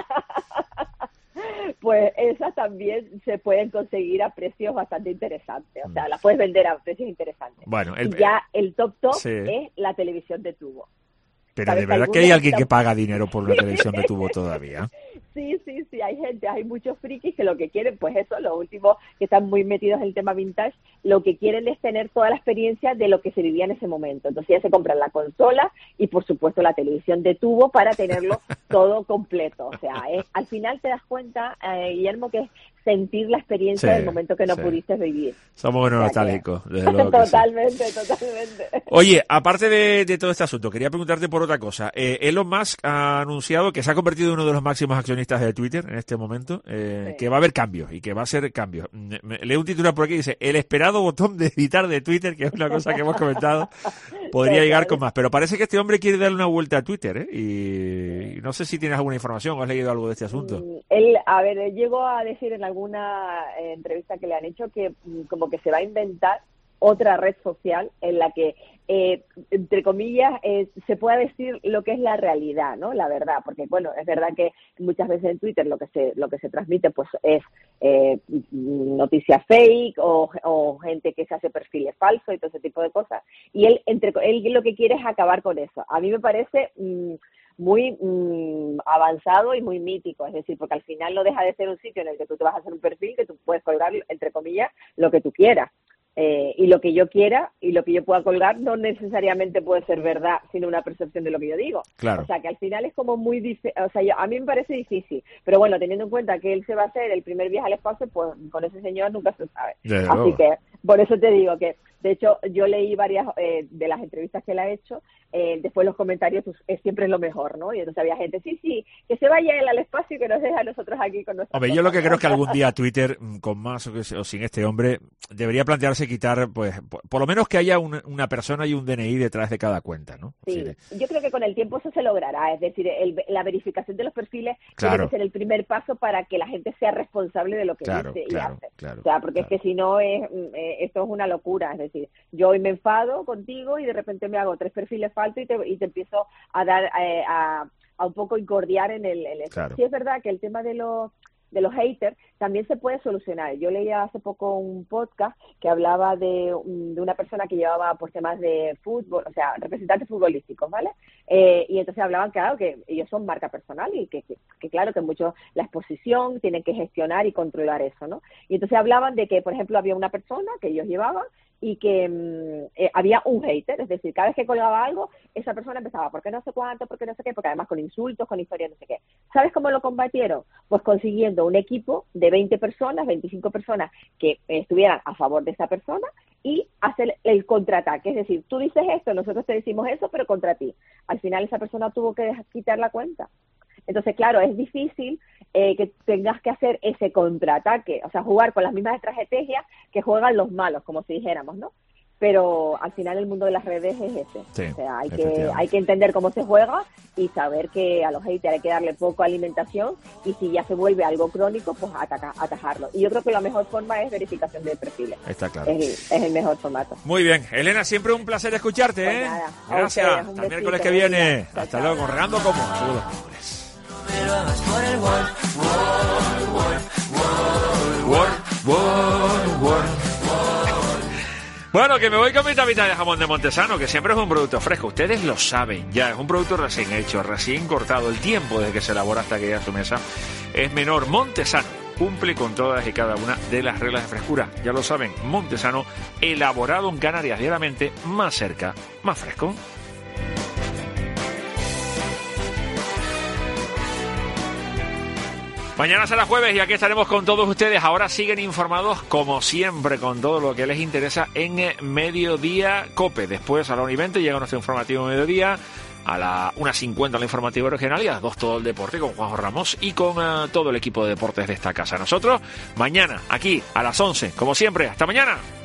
Pues esas también se pueden conseguir a precios bastante interesantes, o sea, las puedes vender a precios interesantes. Bueno, el, y ya el top top sí, es la televisión de tubo. Pero de verdad que hay alguien que paga dinero por una televisión de tubo todavía. Sí, sí, sí, hay gente, hay muchos frikis que lo que quieren, pues eso, los últimos que están muy metidos en el tema vintage, lo que quieren es tener toda la experiencia de lo que se vivía en ese momento. Entonces ya se compran la consola y por supuesto la televisión de tubo para tenerlo todo completo. O sea, es, al final te das cuenta, eh, Guillermo, que es sentir la experiencia sí, del momento que no sí, pudiste vivir. Somos unos nostálgicos, que... desde luego que totalmente, sí, totalmente. Oye, aparte de, de todo este asunto, quería preguntarte por otra cosa. Eh, Elon Musk ha anunciado que se ha convertido en uno de los máximos accionistas de Twitter en este momento, eh, sí, que va a haber cambios y que va a ser cambios. Leo un titular por aquí, dice, el esperado botón de editar de Twitter, que es una cosa que hemos comentado, podría Total. llegar con más. Pero parece que este hombre quiere darle una vuelta a Twitter, ¿eh? Y no sé si tienes alguna información o has leído algo de este asunto. Él, a ver, él llegó a decir en alguna eh, entrevista que le han hecho que como que se va a inventar otra red social en la que, eh, entre comillas, eh, se pueda decir lo que es la realidad, ¿no? La verdad, porque, bueno, es verdad que muchas veces en Twitter lo que se lo que se transmite pues es eh, noticias fake o, o gente que se hace perfiles falsos y todo ese tipo de cosas. Y él, entre él lo que quiere es acabar con eso. A mí me parece... Mmm, muy mmm, avanzado y muy mítico, es decir, porque al final no deja de ser un sitio en el que tú te vas a hacer un perfil que tú puedes colgar, entre comillas, lo que tú quieras. Eh, y lo que yo quiera y lo que yo pueda colgar no necesariamente puede ser verdad, sino una percepción de lo que yo digo. Claro. O sea, que al final es como muy difícil, o sea, yo, a mí me parece difícil, pero bueno, teniendo en cuenta que él se va a hacer el primer viaje al espacio, pues con ese señor nunca se sabe. Desde Así luego. que, por eso te digo que, de hecho, yo leí varias eh, de las entrevistas que él ha hecho, eh, después los comentarios pues, es siempre lo mejor, ¿no? Y entonces había gente, sí, sí, que se vaya él al espacio y que nos deje a nosotros aquí con nuestros... Hombre, yo lo que creo es que algún día Twitter, con más o, que, o sin este hombre, debería plantearse quitar, pues, por, por lo menos que haya una, una persona y un D N I detrás de cada cuenta, ¿no? Sí, sí, yo creo que con el tiempo eso se logrará, es decir, el, la verificación de los perfiles claro. tiene que ser el primer paso para que la gente sea responsable de lo que claro, dice claro, y hace. Claro, o sea, porque claro. es que si no, es eh, esto es una locura, es decir, yo hoy me enfado contigo y de repente me hago tres perfiles falsos y te, y te empiezo a dar, eh, a, a un poco incordiar en el... En el... Claro. Sí es verdad que el tema de los de los haters, también se puede solucionar. Yo leía hace poco un podcast que hablaba de, de una persona que llevaba pues temas de fútbol, o sea, representantes futbolísticos, ¿vale? Eh, y entonces hablaban, claro, que ellos son marca personal y que, que, que claro, que mucho la exposición tienen que gestionar y controlar eso, ¿no? Y entonces hablaban de que, por ejemplo, había una persona que ellos llevaban y que mmm, eh, había un hater, es decir, cada vez que colgaba algo, esa persona empezaba, ¿por qué no sé cuánto? ¿Por qué no sé qué? Porque además con insultos, con historias, no sé qué. ¿Sabes cómo lo combatieron? Pues consiguiendo un equipo de veinte personas, veinticinco personas que eh, estuvieran a favor de esa persona y hacer el contraataque. Es decir, tú dices esto, nosotros te decimos eso, pero contra ti. Al final esa persona tuvo que dejar, quitar la cuenta. Entonces, claro, es difícil eh, que tengas que hacer ese contraataque, o sea, jugar con las mismas estrategias que juegan los malos, como si dijéramos, ¿no? Pero al final el mundo de las redes es ese. Sí, o sea, hay que, hay que entender cómo se juega y saber que a los haters hay que darle poco alimentación y si ya se vuelve algo crónico, pues ataca, atajarlo. Y yo creo que la mejor forma es verificación de perfiles. Está claro. Es el, es el mejor formato. Muy bien. Elena, siempre un placer escucharte, pues ¿eh? Nada, gracias. Ustedes, Hasta el besito, miércoles que viene. Chao, Hasta chao. luego. Regando como. Saludos. Word, word, word. Bueno, que me voy con mi tapita de jamón de Montesano, que siempre es un producto fresco. Ustedes lo saben ya, es un producto recién hecho, recién cortado. El tiempo desde que se elabora hasta que llega a su mesa es menor. Montesano cumple con todas y cada una de las reglas de frescura. Ya lo saben, Montesano, elaborado en Canarias diariamente, más cerca, más fresco. Mañana será jueves y aquí estaremos con todos ustedes. Ahora siguen informados, como siempre, con todo lo que les interesa en Mediodía COPE. Después, a la una y veinte, llega nuestro informativo Mediodía. A la una cincuenta, la informativa regional. Y a las dos, todo el deporte con Juanjo Ramos y con uh, todo el equipo de deportes de esta casa. Nosotros, mañana, aquí, a las once, como siempre. ¡Hasta mañana!